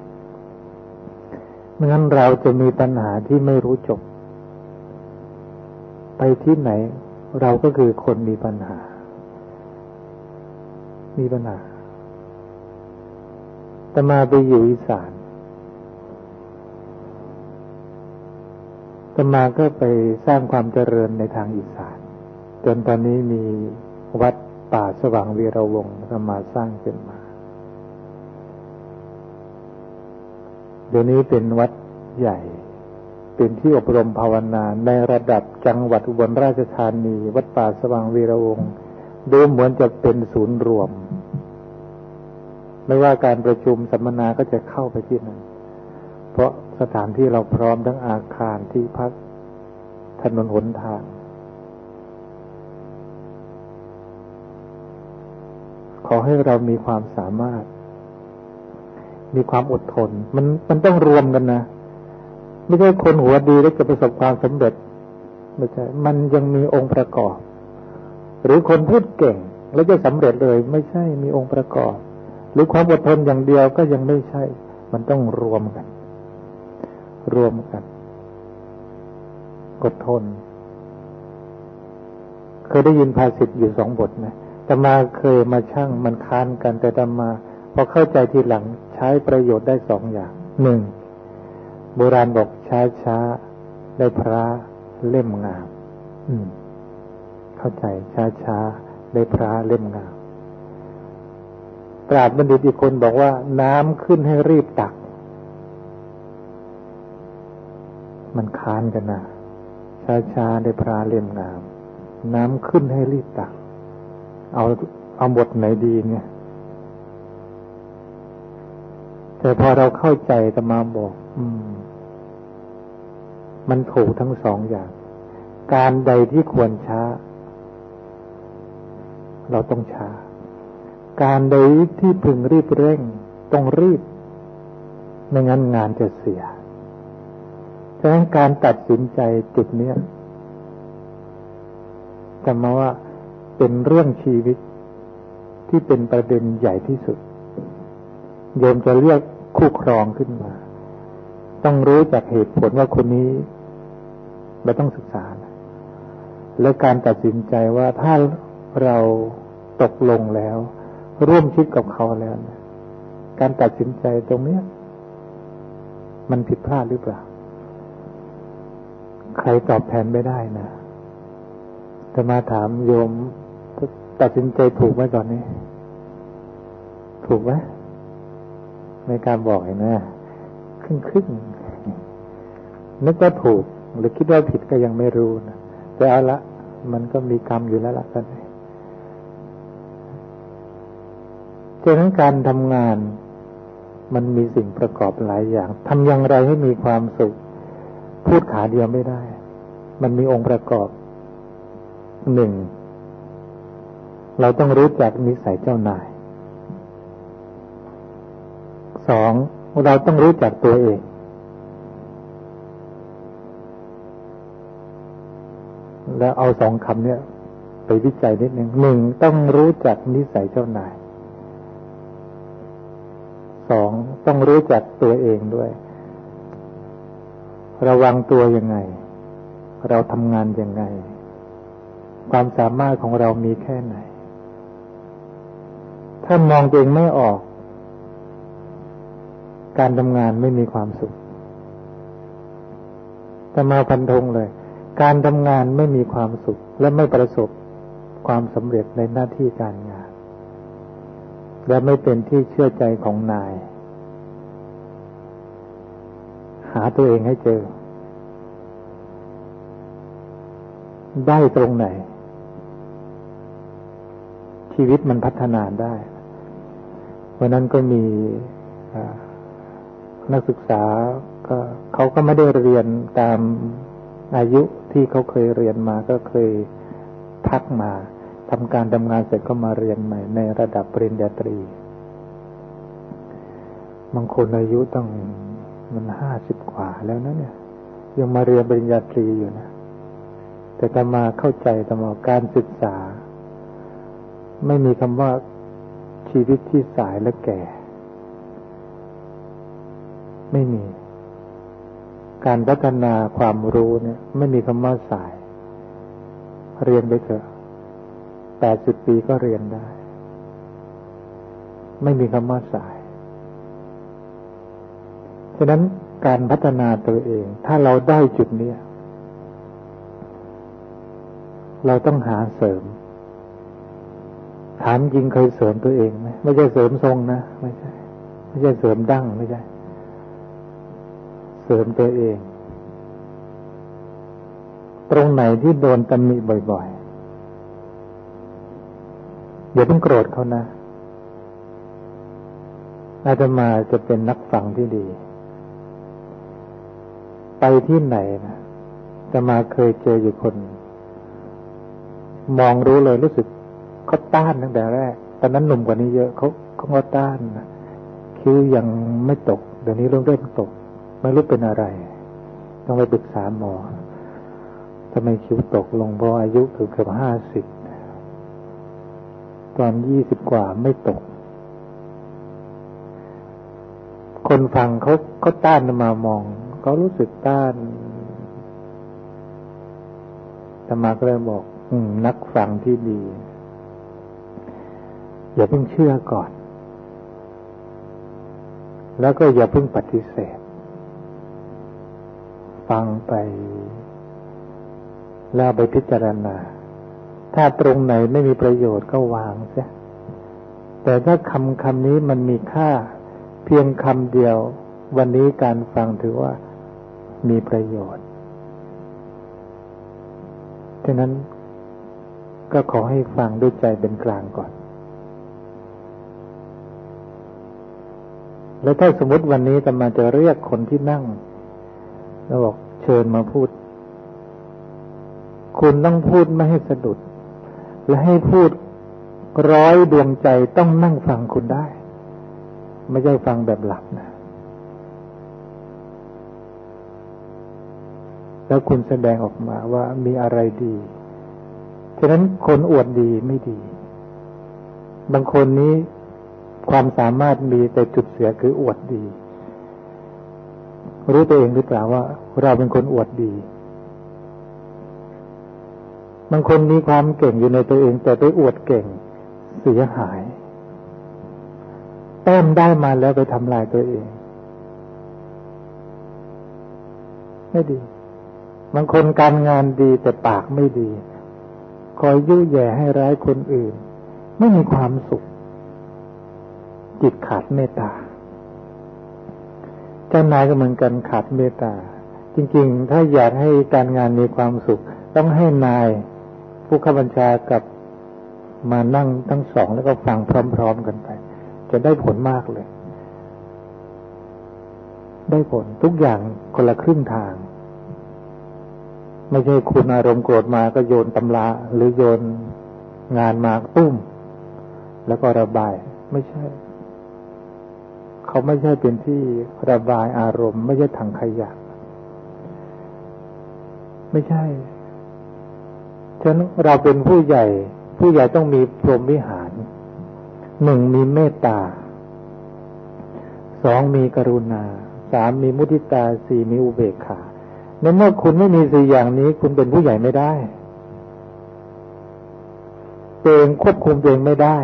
ไม่งั้นเราจะมีปัญหาที่ไม่รู้จบไปที่ไหนเราก็คือคนมีปัญหาแต่มาไปอยู่อีสานแต่มาก็ไปสร้างความเจริญในทางอีสานจนตอนนี้มีวัดป่าสว่างวีระวงศ์มาสร้างขึ้นมาเดี๋ยวนี้เป็นวัดใหญ่เป็นที่อบรมภาวนาในระดับจังหวัดอุบลราชธานีวัดป่าสว่างวีระวงศ์ดูเหมือนจะเป็นศูนย์รวมไม่ว่าการประชุมสัมมนาก็จะเข้าไปที่นั่นเพราะสถานที่เราพร้อมทั้งอาคารที่พักถนนหนทางขอให้เรามีความสามารถมีความอดทนมันต้องรวมกันนะไม่ใช่คนหัวดีแล้วจะประสบความสำเร็จไม่ใช่มันยังมีองค์ประกอบหรือคนพูดเก่งแล้วจะสำเร็จเลยไม่ใช่มีองค์ประกอบหรือความอดทนอย่างเดียวก็ยังไม่ใช่มันต้องรวมกันอดทนเคยได้ยินภาษิตอยู่2 บทนะแต่มาเคยมาชั่งมันค้านกันแต่มาพอเข้าใจทีหลังใช้ประโยชน์ได้2 อย่าง1โบราณบอกช้าได้พระเล่มงามเข้าใจช้าได้พระเล่มงามปราชญ์บัณฑิตอีกคนบอกว่าน้ำขึ้นให้รีบตักมันค้านกันนะช้าได้พระเล่มงามน้ำขึ้นให้รีบตักเอาบทไหนดีเนี่ยแต่พอเราเข้าใจอาตมาบอกมันถูกทั้ง2 อย่างการใดที่ควรช้าเราต้องช้าการใดที่พึงรีบเร่งต้องรีบไม่งั้นงานจะเสียฉะนั้นการตัดสินใจจุดนี้จำมาว่าเป็นเรื่องชีวิตที่เป็นประเด็นใหญ่ที่สุดโยมจะเรียกคู่ครองขึ้นมาต้องรู้จักเหตุผลว่าคนนี้เราต้องศึกษาและการตัดสินใจว่าถ้าเราตกลงแล้วร่วมชีวิตกับเขาแล้วการตัดสินใจตรงนี้มันผิดพลาดหรือเปล่าใครตอบแทนไม่ได้นะแต่มาถามโยมตัดสินใจถูกไหมตอนนี้ถูกไหมในการบอกนะครึ่งนึกว่าถูกหรือคิดว่าผิดก็ยังไม่รู้นะแต่เอาละมันก็มีกรรมอยู่แล้วล่ะกันฉะนั้นการทำงานมันมีสิ่งประกอบหลายอย่างทำอย่างไรให้มีความสุขพูดขาเดียวไม่ได้มันมีองค์ประกอบหนึ่งเราต้องรู้จักนิสัยเจ้านายสองเราต้องรู้จักตัวเองแล้วเอาสองคำเนี่ยไปวิจัยนิดหนึ่งหนึ่งต้องรู้จักนิสัยเจ้านายสองต้องรู้จักตัวเองด้วยระวังตัวยังไงเราทำงานยังไงความสามารถของเรามีแค่ไหนถ้ามองตัวเองไม่ออกการทำงานไม่มีความสุขแต่มาพันธงเลยการทำงานไม่มีความสุขและไม่ประสบความสำเร็จในหน้าที่การงานและไม่เป็นที่เชื่อใจของนายหาตัวเองให้เจอได้ตรงไหนชีวิตมันพัฒนาได้วันนั้นก็มีนักศึกษาก็เขาก็ไม่ได้เรียนตามอายุที่เขาเคยเรียนมาก็เคยพักมาทำการทำงานเสร็จก็มาเรียนใหม่ในระดับปริญญาตรีบางคนอายุตั้งมัน50 กว่าแล้วนะเนี่ยยังมาเรียนปริญญาตรีอยู่นะแต่อาตมาเข้าใจอาตมาการศึกษาไม่มีคำว่าชีวิตที่สายและแก่ไม่มีการพัฒนาความรู้เนี่ยไม่มีคำว่าสายเรียนไปเถอะ80 ปีก็เรียนได้ไม่มีคำว่าสายฉะนั้นการพัฒนาตัวเองถ้าเราได้จุดนี้เราต้องหาเสริมถามจริงเคยเสริมตัวเองไหมไม่ใช่เสริมทรงนะไม่ใช่เสริมดั้งไม่ใช่เสริมตัวเองตรงไหนที่โดนตำหนิบ่อยๆอย่าเพิ่งโกรธเขานะอาตมาจะเป็นนักฟังที่ดีไปที่ไหนนะอาตมาเคยเจออยู่คนมองรู้เลยรู้สึกเขาต้านตั้งแต่แรกตอนนั้นหนุ่มกว่านี้เยอะเขาก็ต้านนะคิ้วยังไม่ตกเดี๋ยวนี้เริ่มตกไม่รู้เป็นอะไรต้องไปปรึกษาหมอทำไมคิ้วตกลงเพราะอายุเกือบ50ตอน20 กว่าไม่ตกคนฟังเขาต้านมามองเขารู้สึกต้านอาตมาก็เลยบอกนักฟังที่ดีอย่าเพิ่งเชื่อก่อนแล้วก็อย่าเพิ่งปฏิเสธฟังไปแล้วไปพิจารณาถ้าตรงไหนไม่มีประโยชน์ก็วางเสียแต่ถ้าคำนี้มันมีค่าเพียงคำเดียววันนี้การฟังถือว่ามีประโยชน์ฉะนั้นก็ขอให้ฟังด้วยใจเป็นกลางก่อนแล้วถ้าสมมติวันนี้อาตมาจะเรียกคนที่นั่งแล้วบอกเชิญมาพูดคุณต้องพูดไม่ให้สะดุดและให้พูด100 ดวงใจต้องนั่งฟังคุณได้ไม่ใช่ฟังแบบหลับนะแล้วคุณแสดงออกมาว่ามีอะไรดีฉะนั้นคนอวดดีไม่ดีบางคนนี้ความสามารถมีแต่จุดเสียคืออวดดีรู้ตัวเองหรือเปล่าว่าเราเป็นคนอวดดีบางคนมีความเก่งอยู่ในตัวเองแต่ไปอวดเก่งเสียหายแต้มได้มาแล้วไปทำลายตัวเองไม่ดีบางคนการงานดีแต่ปากไม่ดีคอยยุ่ยแย่ให้ร้ายคนอื่นไม่มีความสุขจิตขาดเมตตาเจ้านายก็เหมือนกันขาดเมตตาจริงๆถ้าอยากให้การงานมีความสุขต้องให้นายผู้ข้าบัญชากับมานั่งทั้งสองแล้วก็ฟังพร้อมๆกันไปจะได้ผลมากเลยได้ผลทุกอย่างคนละครึ่งทางไม่ใช่คุณอารมณ์โกรธมาก็โยนตำราหรือโยนงานมาตุ้มแล้วก็ระบายไม่ใช่เขาไม่ใช่เป็นที่ระบายอารมณ์ไม่ใช่ถังขยะไม่ใช่ฉะนั้นเราเป็นผู้ใหญ่ต้องมีพรหมวิหารหนึ่งมีเมตตาสองมีกรุณาสามมีมุทิตาสี่มีอุเบกขาในเมื่อคุณไม่มีสี่อย่างนี้คุณเป็นผู้ใหญ่ไม่ได้ตัวเองควบคุมตัวเองไม่ได้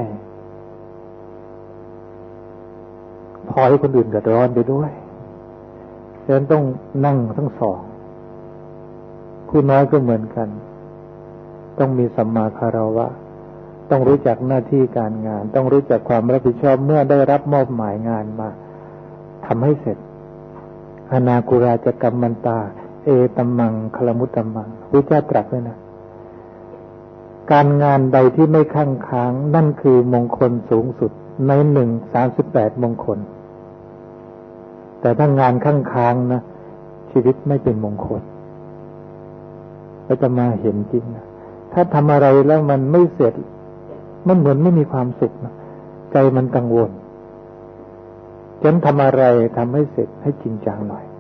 พอให้คนอื่นเดือดร้อนไปด้วยฉะนั้นต้องนั่งทั้งสองผู้น้อยก็เหมือนกันต้องมีสัมมาคารวะต้องรู้จักหน้าที่การงานต้องรู้จักความรับผิดชอบเมื่อได้รับมอบหมายงานมาทำให้เสร็จอนาคุราจกัมมันตาเอตัมมังคลมุตตัมมังพระเจ้าตรัสไว้นะการงานใดที่ไม่คั่งค้างนั่นคือมงคลสูงสุดใน38 มงคลแต่ถ้างานคั่งค้างนะชีวิตไม่เป็นมงคลเราจะมาเห็นจริงนะถ้าทำอะไรแล้วมันไม่เสร็จมันเหมือนไม่มีความสุขนะใจมันกังวลฉะนั้นทำอะไรทำให้เสร็จให้จริงจังหน่อย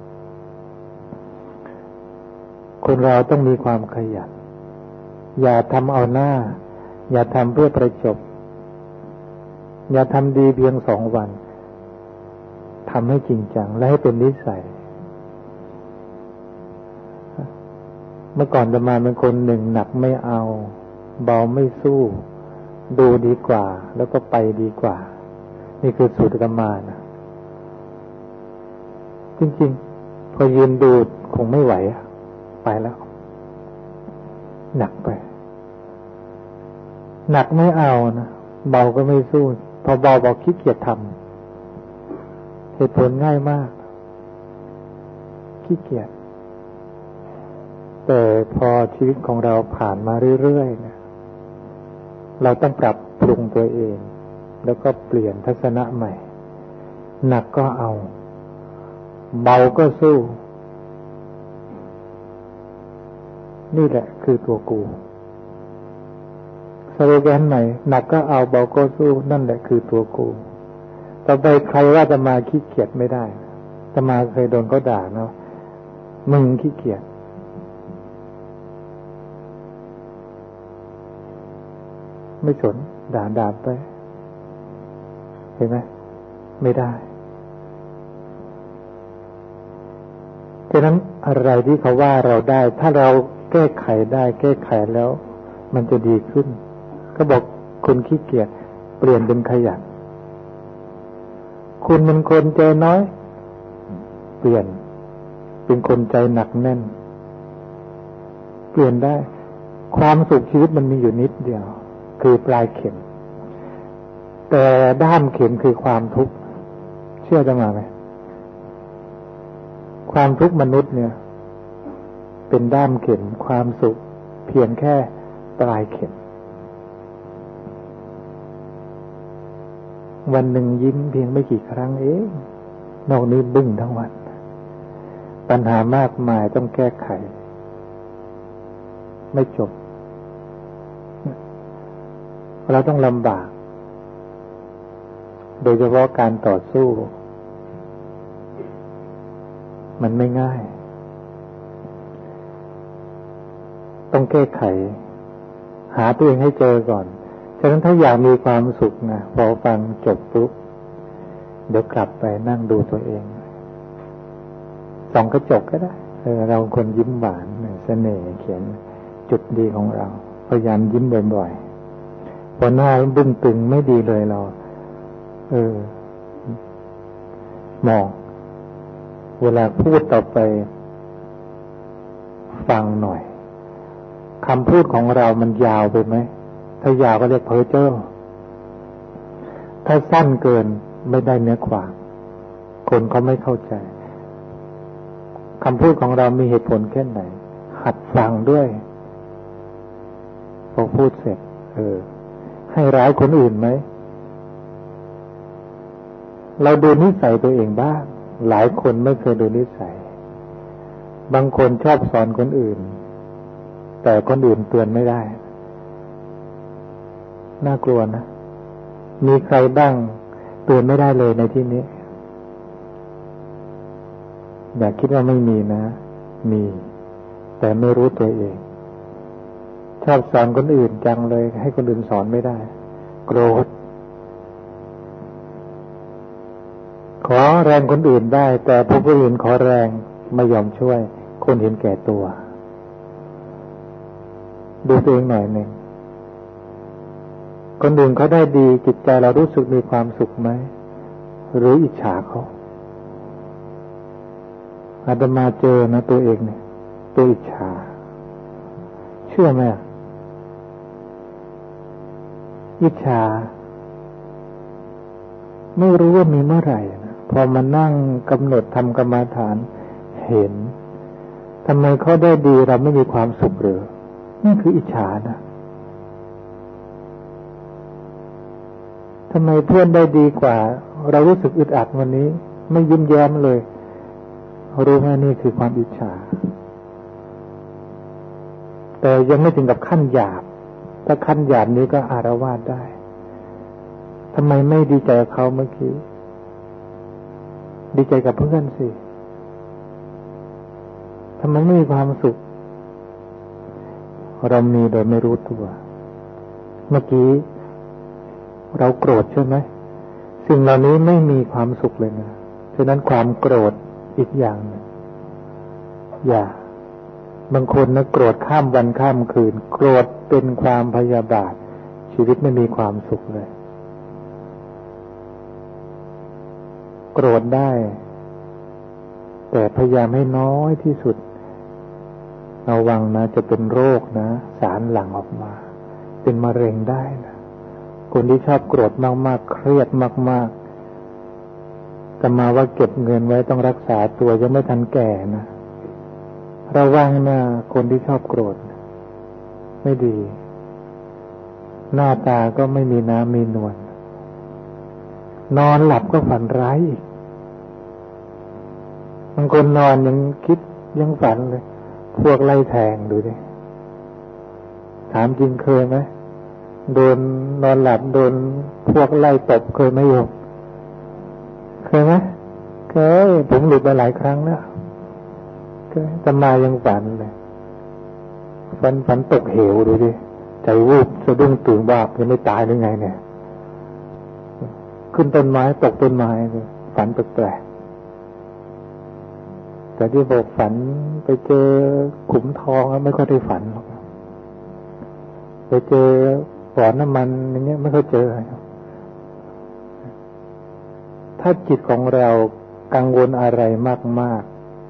คนเราต้องมีความขยันอย่าทำเอาหน้าอย่าทำเพื่อประจบอย่าทำดีเพียง2 วันทำให้จริงจังและให้เป็นนิสัยเมื่อก่อนจะมาเป็นคนหนึ่งหนักไม่เอาเบาไม่สู้ดูดีกว่าแล้วก็ไปดีกว่านี่คือสูตรอาตมานะจริงๆพอยืนดูคงไม่ไหวไปแล้วหนักไปหนักไม่เอานะเบาก็ไม่สู้พอเบาบอกขี้เกียจทำเหตุผลง่ายมากขี้เกียจแต่พอชีวิตของเราผ่านมาเรื่อยๆเนี่ยเราต้องปรับปรุงตัวเองแล้วก็เปลี่ยนทัศนะใหม่หนักก็เอาเบาก็สู้นี่แหละคือตัวกูสโลแกนใหม่หนักก็เอาเบาก็สู้นั่นแหละคือตัวกูต่อไปใครว่าจะมาขี้เกียจไม่ได้จะมาเคยโดนเขาด่าเนาะมึงขี้เกียจไม่สนด่าไปเห็นไหมไม่ได้ฉะนั้นอะไรที่เขาว่าเราได้ถ้าเราแก้ไขได้แก้ไขแล้วมันจะดีขึ้นก็บอกคุณขี้เกียจเปลี่ยนเป็นขยันคุณเป็นคนใจน้อยเปลี่ยนเป็นคนใจหนักแน่นเปลี่ยนได้ความสุขชีวิตมันมีอยู่นิดเดียวคือปลายเข็มแต่ด้ามเข็มคือความทุกข์เชื่อจะมาไหมความทุกข์มนุษย์เนี่ยเป็นด้ามเข็มความสุขเพียงแค่ปลายเข็มวันหนึ่งยิ้มเพียงไม่กี่ครั้งเองนอกนี้บึ้งทั้งวันปัญหามากมายต้องแก้ไขไม่จบเราต้องลำบากโดยเฉพาะการต่อสู้มันไม่ง่ายต้องแก้ไขหาตัวเองให้เจอก่อนฉะนั้นถ้าอยากมีความสุขนะพอฟังจบปุ๊บเดี๋ยวกลับไปนั่งดูตัวเองส่องกระจกก็ได้เราคนยิ้มหวานเสน่ห์เขียนจุดดีของเราพยายามยิ้มบ่อยๆพอหน้าบึ้งตึงไม่ดีเลยเรามองเวลาพูดต่อไปฟังหน่อยคำพูดของเรามันยาวไปไหมถ้ายาวก็เรียกเพ้อเจ้อถ้าสั้นเกินไม่ได้เนื้อความคนเขาไม่เข้าใจคำพูดของเรามีเหตุผลแค่ไหนหัดฟังด้วยพอพูดเสร็จให้ร้ายคนอื่นไหมเราดูนิสัยตัวเองบ้างหลายคนไม่เคยดูนิสัยบางคนชอบสอนคนอื่นแต่คนอื่นเตือนไม่ได้น่ากลัวนะมีใครบ้างเตือนไม่ได้เลยในที่นี้อย่าคิดว่าไม่มีนะมีแต่ไม่รู้ตัวเองชอบสอนคนอื่นจังเลยให้คนอื่นสอนไม่ได้โกรธขอแรงคนอื่นได้แต่ผู้อื่นขอแรงไม่ยอมช่วยคนเห็นแก่ตัวดูตัวเองหน่อยหนึ่งคนอื่นเขาได้ดีจิตใจเรารู้สึกมีความสุขไหมหรืออิจฉาเขาอาตมาเจอนะตัวเองเนี่ยตัวอิจฉาเชื่อไหมอิจฉาไม่รู้ว่ามีเมื่อไหร่นะพอมานั่งกำหนดทำกรรมฐานเห็นทำไมเขาได้ดีเราไม่มีความสุขหรือนี่คืออิจฉานะทำไมเพื่อนได้ดีกว่าเรารู้สึกอึดอัดวันนี้ไม่ยิ้มแย้มเลยรู้ไหมนี่คือความอิจฉาแต่ยังไม่ถึงกับขั้นหยาบถ้าขั้นหยาบนี้ก็อาละวาดได้ทำไมไม่ดีใจกับเขาเมื่อกี้ดีใจกับเพื่อนสิทำไมไม่มีความสุขเรามีโดยไม่รู้ตัวเมื่อกี้เราโกรธใช่ไหมสิ่งเหล่านี้ไม่มีความสุขเลยนะฉะนั้นความโกรธอีกอย่างนึงบางคนนะโกรธข้ามวันข้ามคืนโกรธเป็นความพยาบาทชีวิตไม่มีความสุขเลยโกรธได้แต่พยายามให้น้อยที่สุดระวังนะจะเป็นโรคนะสารหลั่งออกมาเป็นมะเร็งได้นะคนที่ชอบโกรธมากๆเครียดมากๆจะมาว่าเก็บเงินไว้ต้องรักษาตัวยังไม่ทันแก่นะระวังนะคนที่ชอบโกรธไม่ดีหน้าตาก็ไม่มีน้ำมีนวลนอนหลับก็ฝันร้ายอีกบางคนนอนยังคิดยังฝันเลยพวกไล่แทงดูดิถามจริงเคยไหมโดนนอนหลับโดนพวกไล่ตบเคยไหมโยมเคยไหมเคยผมหลุดไปหลายครั้งแล้วจะมายังฝันเลยฝันตกเหวดูดิใจวูบสะดุ้งตื่นบ้ายังไม่ตายหรือไงเนี่ยขึ้นต้นไม้ตกต้นไม้เลยฝันแปลกๆแต่ที่บอกฝันไปเจอขุมทองไม่ค่อยได้ฝันหรอกไปเจอบ่อน้ำมันอย่างเงี้ยไม่ค่อยเจอถ้าจิตของเรากังวลอะไรมาก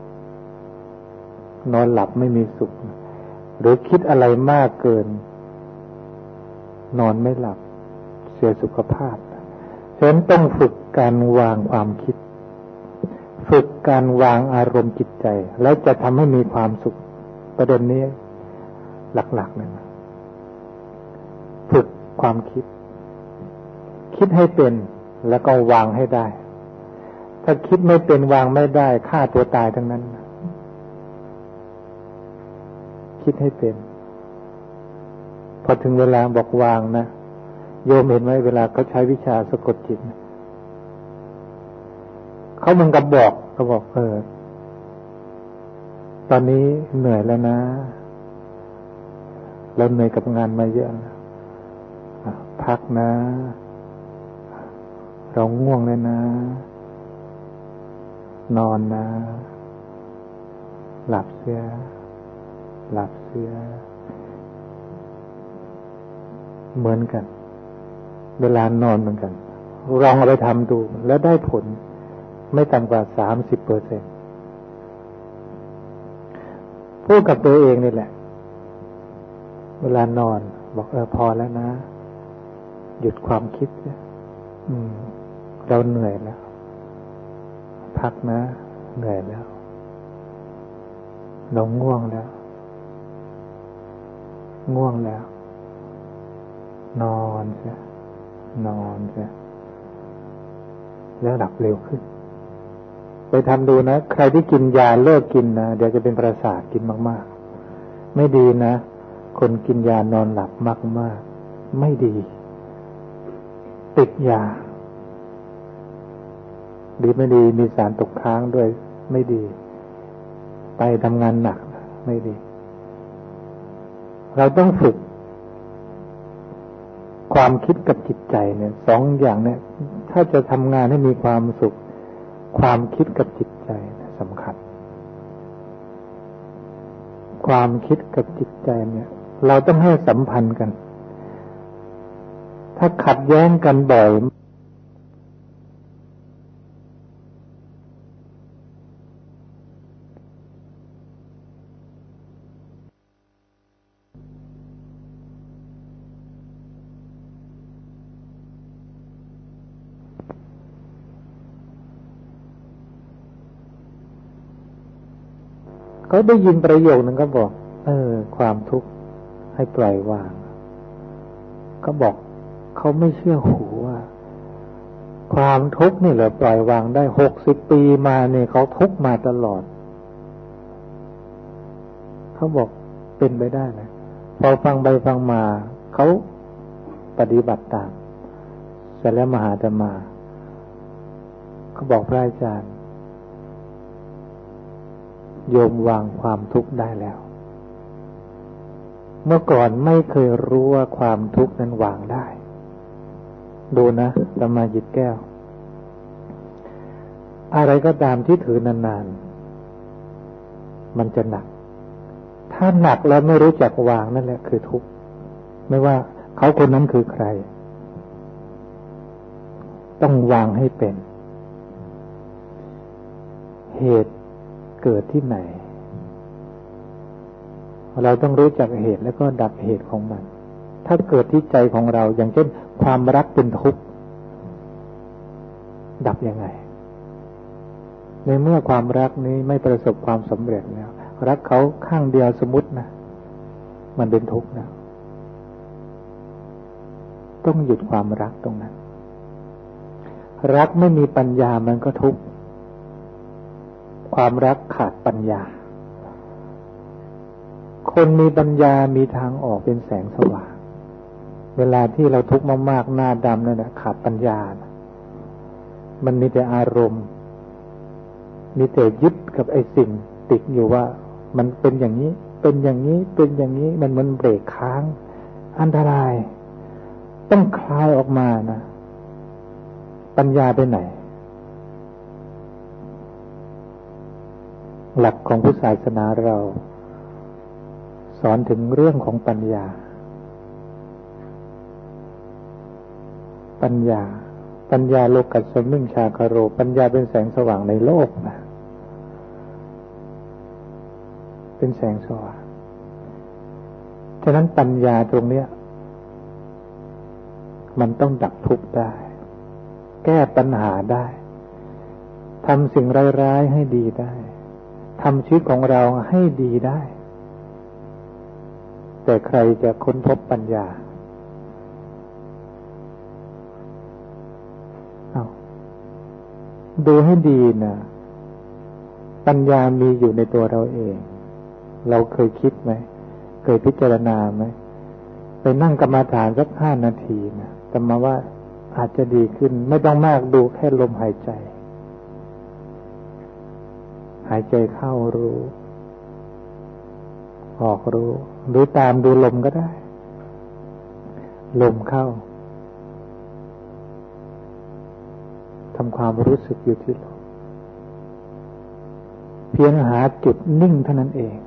ๆนอนหลับไม่มีสุขหรือคิดอะไรมากเกินนอนไม่หลับเสียสุขภาพฉะนั้นต้องฝึกการวางความคิดฝึกการวางอารมณ์จิตใจแล้วจะทำให้มีความสุขประเด็นนี้หลักๆเลยนะฝึกความคิดให้เป็นแล้วก็วางให้ได้ถ้าคิดไม่เป็นวางไม่ได้ฆ่าตัวตายทั้งนั้นคิดให้เป็นพอถึงเวลาบอกวางนะโยมเห็นไหมเวลาเขาใช้วิชาสะกดจิตเขามันก็บอกตอนนี้เหนื่อยแล้วนะเราเหนื่อยกับงานมาเยอะนะพักนะเราง่วงเลยนะนอนนะหลับเสียเหมือนกันเวลานอนเหมือนกันลองเอาไปทำดูแล้วได้ผลไม่ต่ำกว่า 30% พูดกับตัวเองนี่แหละเวลานอนบอกพอแล้วนะหยุดความคิดเราเหนื่อยแล้วพักนะเหนื่อยแล้วเราง่วงแล้วนอนเสียแล้วหลับเร็วขึ้นไปทำดูนะใครที่กินยาเลิกกินนะเดี๋ยวจะเป็นประสาทกินมากๆไม่ดีนะคนกินยานอนหลับมากๆไม่ดีติดยาดีไม่ดีมีสารตกค้างด้วยไม่ดีไปทำงานหนักไม่ดีเราต้องฝึกความคิดกับจิตใจเนี่ยสองอย่างเนี่ยถ้าจะทำงานให้มีความสุขความคิดกับจิตใจสำคัญความคิดกับจิตใจเนี่ยเราต้องให้สัมพันธ์กันถ้าขัดแย้งกันบ่อยเขาได้ยินประโยคนึงก็บอกความทุกข์ให้ปล่อยวางก็บอกเขาไม่เชื่อหูว่าความทุกข์นี่เหรอปล่อยวางได้60 ปีมาเนี่ยเขาทุกข์มาตลอดเขาบอกเป็นไปได้นะพอฟังไปฟังมาเขาปฏิบัติตามเสร็จแล้วมาหาอาตมาเขาบอกพระอาจารย์โยมวางความทุกข์ได้แล้วเมื่อก่อนไม่เคยรู้ว่าความทุกข์นั้นวางได้ดูนะอาตมาหยิบแก้วอะไรก็ตามที่ถือนานๆมันจะหนักถ้าหนักแล้วไม่รู้จักวางนั่นแหละคือทุกข์ไม่ว่าเขาคนนั้นคือใครต้องวางให้เป็นเหตุเกิดที่ไหนเราต้องรู้จักเหตุแล้วก็ดับเหตุของมันถ้าเกิดที่ใจของเราอย่างเช่นความรักเป็นทุกข์ดับยังไงในเมื่อความรักนี้ไม่ประสบความสำเร็จแล้วรักเขาข้างเดียวสมมุตินะมันเป็นทุกข์นะต้องหยุดความรักตรงนั้นรักไม่มีปัญญามันก็ทุกข์ความรักขาดปัญญาคนมีปัญญามีทางออกเป็นแสงสว่างเวลาที่เราทุกข์มากๆหน้าดำนั่นแหละขาดปัญญานะมันมีแต่อารมณ์มีแต่ยึดกับไอ้สิ่งติดอยู่ว่ามันเป็นอย่างนี้เป็นอย่างนี้เป็นอย่างนี้มันเหมือนเบรกค้างอันตรายต้องคลายออกมานะปัญญาไปไหนหลักของพุทธศาสนาเราสอนถึงเรื่องของปัญญาโลกัสสมิงชาคาโรปัญญาเป็นแสงสว่างในโลกนะเป็นแสงสว่างฉะนั้นปัญญาตรงเนี้ยมันต้องดับทุกข์ได้แก้ปัญหาได้ทำสิ่งร้ายๆให้ดีได้ทำชีวิตของเราให้ดีได้แต่ใครจะค้นพบปัญญาดูให้ดีนะปัญญามีอยู่ในตัวเราเองเราเคยคิดไหมเคยพิจารณาไหมไปนั่งกรรมฐานสัก5 นาทีนะแต่มาว่าอาจจะดีขึ้นไม่ต้องมากดูแค่ลมหายใจเข้ารู้ออกรู้หรือตามดูลมก็ได้ลมเข้าทำความรู้สึกอยู่ที่ลมเพียงหาจุดนิ่งเท่านั้นเอง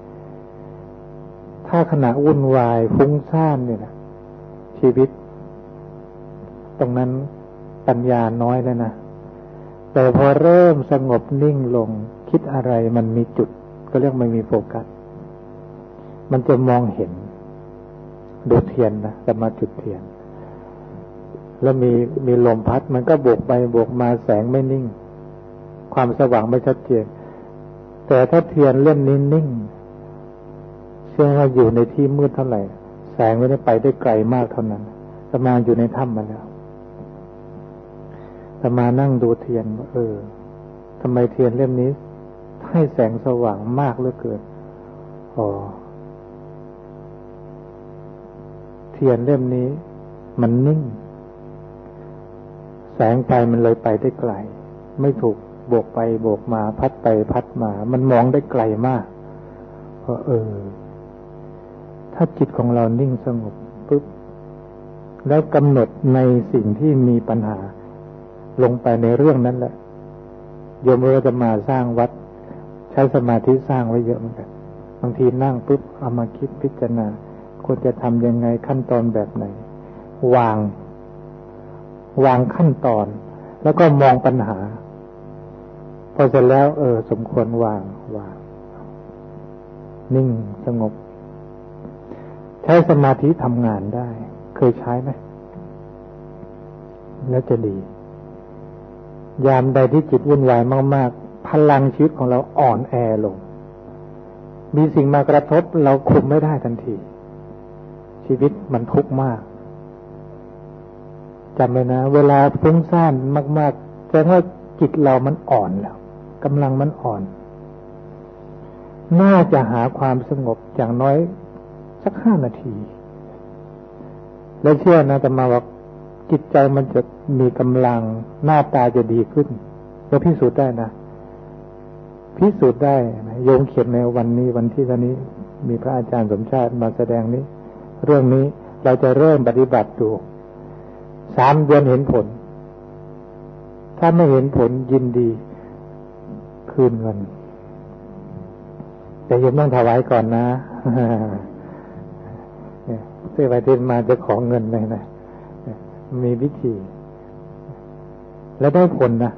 ถ้าขณะวุ่นวายฟุ้งซ่านเนี่ยนะชีวิตตรงนั้นปัญญาน้อยแล้วนะแต่พอเริ่มสงบนิ่งลงคิดอะไรมันมีจุดก็เรียกมันมีโฟกัสมันจะมองเห็นดูเทียนนะแต่มาจุดเทียนแล้วมีลมพัดมันก็โบกไปโบกมาแสงไม่นิ่งความสว่างไม่ชัดเจนแต่ถ้าเทียนเล่มนี้นิ่งเชื่อว่าอยู่ในที่มืดเท่าไหร่แสงไม่ได้ไปได้ไกลมากเท่านั้นแต่มาอยู่ในถ้ำมาแล้วแต่มานั่งดูเทียนว่าทำไมเทียนเล่มนี้ให้แสงสว่างมากเหลือเกินทียนเล่มนี้มันนิ่งแสงไฟมันเลยไปได้ไกลไม่ถูกโบกไปโบกมาพัดไปพัดมามันมองได้ไกลมากเพราะถ้าจิตของเรานิ่งสงบปุ๊บแล้วกำหนดในสิ่งที่มีปัญหาลงไปในเรื่องนั้นแหละโยมเราจะมาสร้างวัดใช้สมาธิสร้างไว้เยอะเหมือนกันบางทีนั่งปุ๊บเอามาคิดพิจารณาควรจะทำยังไงขั้นตอนแบบไหนวางขั้นตอนแล้วก็มองปัญหาพอเสร็จแล้วสมควรวางนิ่งสงบใช้สมาธิทำงานได้เคยใช้ไหมแล้วจะดียามใดที่จิตวุ่นวายมากๆพลังชีวิตของเราอ่อนแอลงมีสิ่งมากระทบเราคุมไม่ได้ทันทีชีวิตมันทุกข์มากจำไว้นะเวลาฟุ้งซ่านมากๆแสดงว่าจิตเรามันอ่อนแล้วกำลังมันอ่อนน่าจะหาความสงบอย่างน้อยสัก5 นาทีแล้วเชื่อนะแต่มาว่าจิตใจมันจะมีกำลังหน้าตาจะดีขึ้นเราพิสูจน์ได้นะพิสูจน์ได้นะโยมเขียนในวันนี้วันที่ตอนนี้มีพระอาจารย์สมชาติมาแสดงนี้เรื่องนี้เราจะเริ่มปฏิบัติดู3 เดือนเห็นผลถ้าไม่เห็นผลยินดีคืนเงินแต่โยมต้องถวายก่อนนะเสื้อใบเทนมาจะขอเงินเลยนะมีวิธีแล้วได้ผลนะ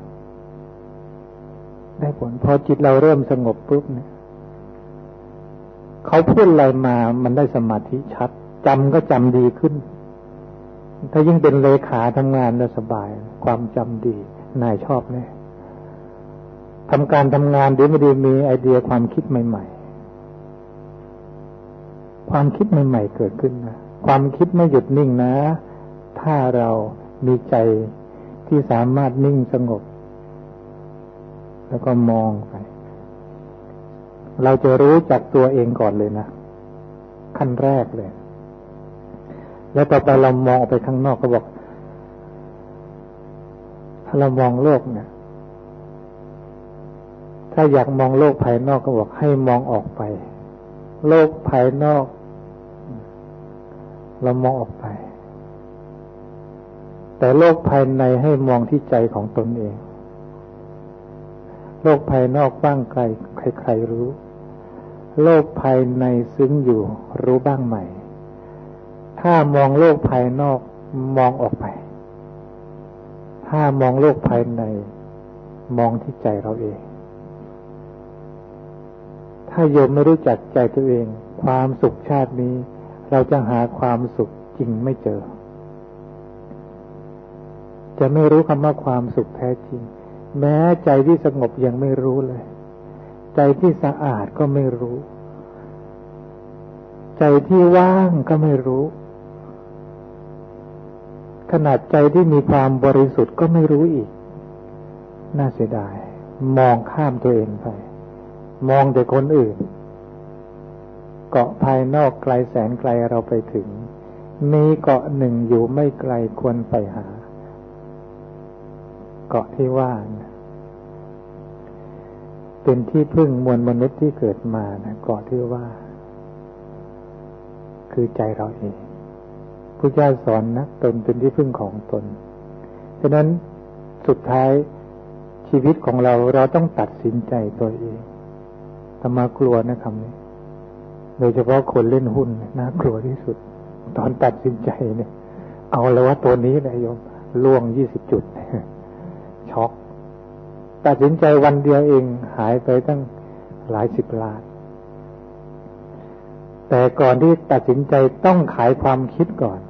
ได้ผลพอจิตเราเริ่มสงบปุ๊บเนี่ยเขาพูดอะไรมามันได้สมาธิชัดจำก็จำดีขึ้นถ้ายิ่งเป็นเลขาทำงานแล้วสบายความจำดีนายชอบแน่ทำการทำงานเดี๋ยวไม่ดีมีไอเดียความคิดใหม่ๆความคิดใหม่ๆเกิดขึ้นนะความคิดไม่หยุดนิ่งนะถ้าเรามีใจที่สามารถนิ่งสงบแล้วก็มองไปเราจะรู้จักตัวเองก่อนเลยนะขั้นแรกเลยแล้วต่อไปเรามองออกไปข้างนอกก็บอกถ้าเรามองโลกเนี่ยถ้าอยากมองโลกภายนอกก็บอกให้มองออกไปโลกภายนอกเรามองออกไปแต่โลกภายในให้มองที่ใจของตนเองโลกภายนอกกว้างไกลใครๆรู้โลกภายในซึ้งอยู่รู้บ้างไหมถ้ามองโลกภายนอกมองออกไปถ้ามองโลกภายในมองที่ใจเราเองถ้าโยมไม่รู้จักใจตัวเองความสุขชาตินี้เราจะหาความสุขจริงไม่เจอจะไม่รู้คำว่าความสุขแท้จริงแม้ใจที่สงบยังไม่รู้เลยใจที่สะอาดก็ไม่รู้ใจที่ว่างก็ไม่รู้ขนาดใจที่มีความบริสุทธิ์ก็ไม่รู้อีกน่าเสียดายมองข้ามตัวเองไปมองแต่คนอื่นเกาะภายนอกไกลแสนไกลเราไปถึงมีเกาะหนึ่งอยู่ไม่ไกลควรไปหาเกาะที่ว่านะเป็นที่พึ่งมวลมนุษย์ที่เกิดมานะเกาะที่ว่าคือใจเราเองพุทธเจ้าสอนนะตนเป็นที่พึ่งของตนฉะนั้นสุดท้ายชีวิตของเราต้องตัดสินใจตัวเองธรรมากลัวนะคำนี้โดยเฉพาะคนเล่นหุ้นน่ากลัวที่สุดตอนตัดสินใจเนี่ยเอาแล้วว่าตัวนี้นะโยมล่วง20 จุดช็อกตัดสินใจวันเดียวเองหายไปตั้งหลาย10 ล้านแต่ก่อนที่ตัดสินใจต้องขายความคิดก่อน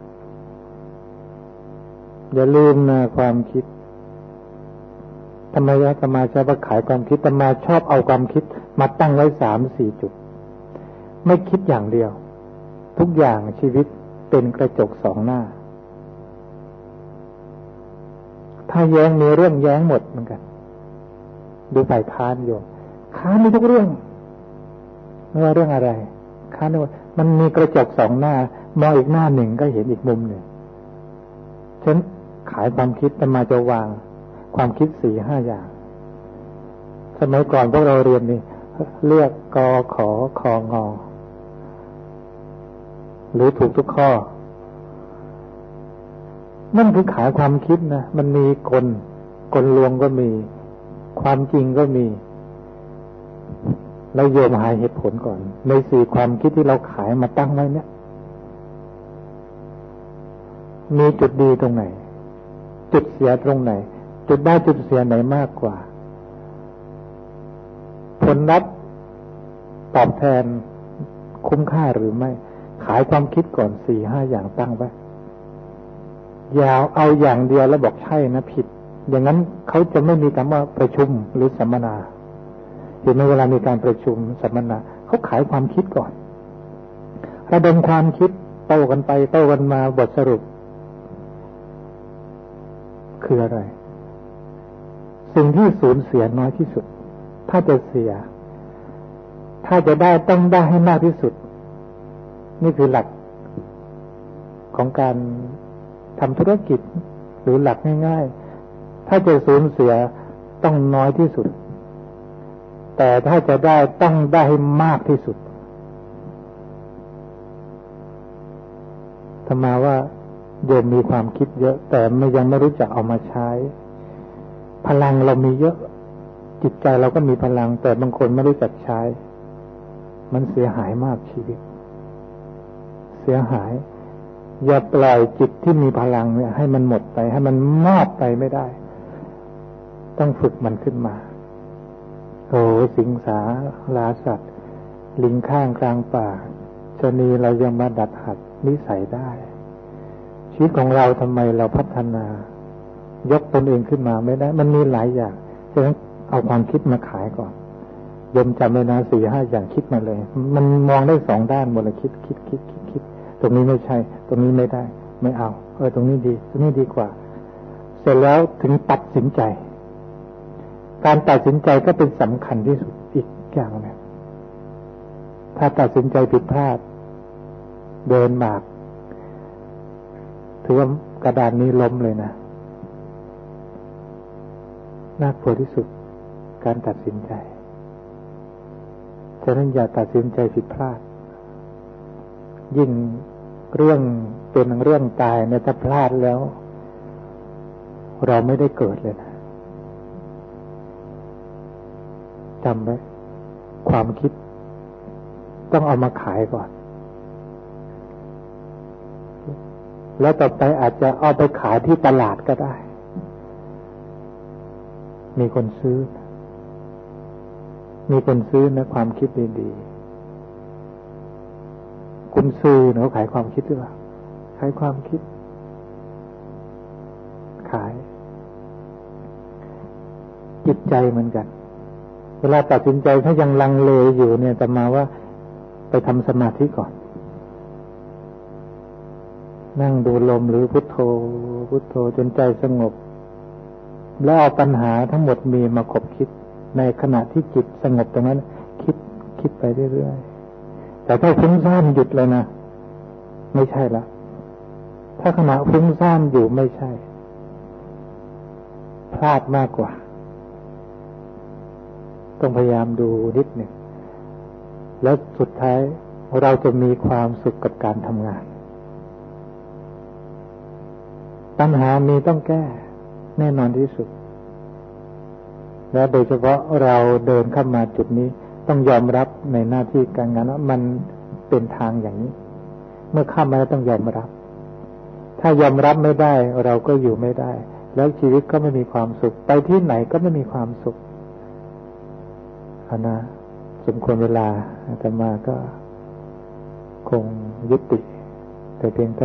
อย่าลืมนะความคิดทำไมอาตมาชอบขายความคิดอาตมาชอบเอาความคิดมาตั้งไว้3-4 จุดไม่คิดอย่างเดียวทุกอย่างชีวิตเป็นกระจก2 หน้าถ้าแย้งมีเรื่องแย้งหมดเหมือนกันดูฝ่ายค้านโยมค้านในทุกเรื่องไม่ว่าเรื่องอะไรค้านมันมีกระจก2 หน้ามองอีกหน้าหนึ่งก็เห็นอีกมุมหนึ่งฉันขายความคิดแต่มาจะวางความคิด 4-5 อย่างสมัยก่อนพวกเราเรียนนี่เลือกกขอคองอหรือถูกทุกข้อนั่นคือขายความคิดนะมันมีกลลวงก็มีความจริงก็มีเราโยมหาเหตุผลก่อนใน4ความคิดที่เราขายมาตั้งไว้เนี่ยมีจุดดีตรงไหนจุดเสียตรงไหนจุดได้จุดเสียไหนมากกว่าผลลัพธ์ตอบแทนคุ้มค่าหรือไม่ขายความคิดก่อน 4-5 อย่างตั้งไว้อย่าเอาอย่างเดียวแล้วบอกใช่นะผิดอย่างนั้นเขาจะไม่มีคำว่าประชุมหรือสัมมนาเห็นไหมเวลามีการประชุมสัมมนาเขาขายความคิดก่อนระดมความคิดโต้กันไปโต้กันมาบทสรุปคืออะไรสิ่งที่สูญเสียน้อยที่สุดถ้าจะเสียถ้าจะได้ต้องได้ให้มากที่สุดนี่คือหลักของการทำธุรกิจหรือหลักง่ายๆถ้าจะสูญเสียต้องน้อยที่สุดแต่ถ้าจะได้ต้องได้ให้มากที่สุดถ้ามาว่าโยมมีความคิดเยอะแต่ยังไม่รู้จักเอามาใช้พลังเรามีเยอะจิตใจเราก็มีพลังแต่บางคนไม่รู้จักใช้มันเสียหายมากชีวิตเสียหายอย่าปล่อยจิตที่มีพลังเนี่ยให้มันหมดไปให้มันมอดไปไม่ได้ต้องฝึกมันขึ้นมาโอ้สิงสาราสัตว์ลิงข้างกลางป่าชะนีเรายังมาดัดหัดนิสัยได้ชีวิตของเราทำไมเราพัฒนายกตนเองขึ้นมาไม่ได้มันมีหลายอย่างฉะนั้นเอาความคิดมาขายก่อนยมจำไว้นะ 4-5 อย่างคิดมาเลยมันมองได้2 ด้านหมดเลยคิดตรงนี้ไม่ใช่ตรงนี้ไม่ได้ไม่เอาตรงนี้ดีตรงนี้ดีกว่าเสร็จแล้วถึงตัดสินใจการตัดสินใจก็เป็นสำคัญที่สุดอีกอย่างนึงถ้าตัดสินใจผิดพลาดเดินหมากถือว่ากระดานนี้ล้มเลยนะน่ากลัวที่สุดการตัดสินใจฉะนั้นอย่าตัดสินใจผิดพลาดยิ่งเรื่องเป็นเรื่องตายเนี่ยถ้าพลาดแล้วเราไม่ได้เกิดเลยนะจำไว้ความคิดต้องเอามาขายก่อนแล้วต่อไปอาจจะเอาไปขายที่ตลาดก็ได้มีคนซื้อนะความคิดดีๆคุณซื้อเขาขายความคิดหรือเปล่าขายความคิดขายจิตใจเหมือนกันเวลาตัดสินใจถ้ายังลังเลอยู่เนี่ยจะมาว่าไปทำสมาธิก่อนนั่งดูลมหรือพุทโธจนใจสงบแล้วเอาปัญหาทั้งหมดมีมาคบคิดในขณะที่จิตสงบตรงนั้นคิดไปเรื่อยๆแต่ถ้าฟุ้งซ่านหยุดเลยนะไม่ใช่ละถ้าขณะฟุ้งซ่านอยู่ไม่ใช่พลาดมากกว่าต้องพยายามดูนิดหนึ่งแล้วสุดท้ายเราจะมีความสุขกับการทำงานปัญหามีต้องแก้แน่นอนที่สุดและโดยเฉพาะเราเดินเข้ามาจุดนี้ต้องยอมรับในหน้าที่การงานว่ามันเป็นทางอย่างนี้เมื่อเข้ามาแล้วต้องยอมรับถ้ายอมรับไม่ได้เราก็อยู่ไม่ได้แล้วชีวิตก็ไม่มีความสุขไปที่ไหนก็ไม่มีความสุขนะสมควรเวลาอาตมาก็คงยุติแต่เพียง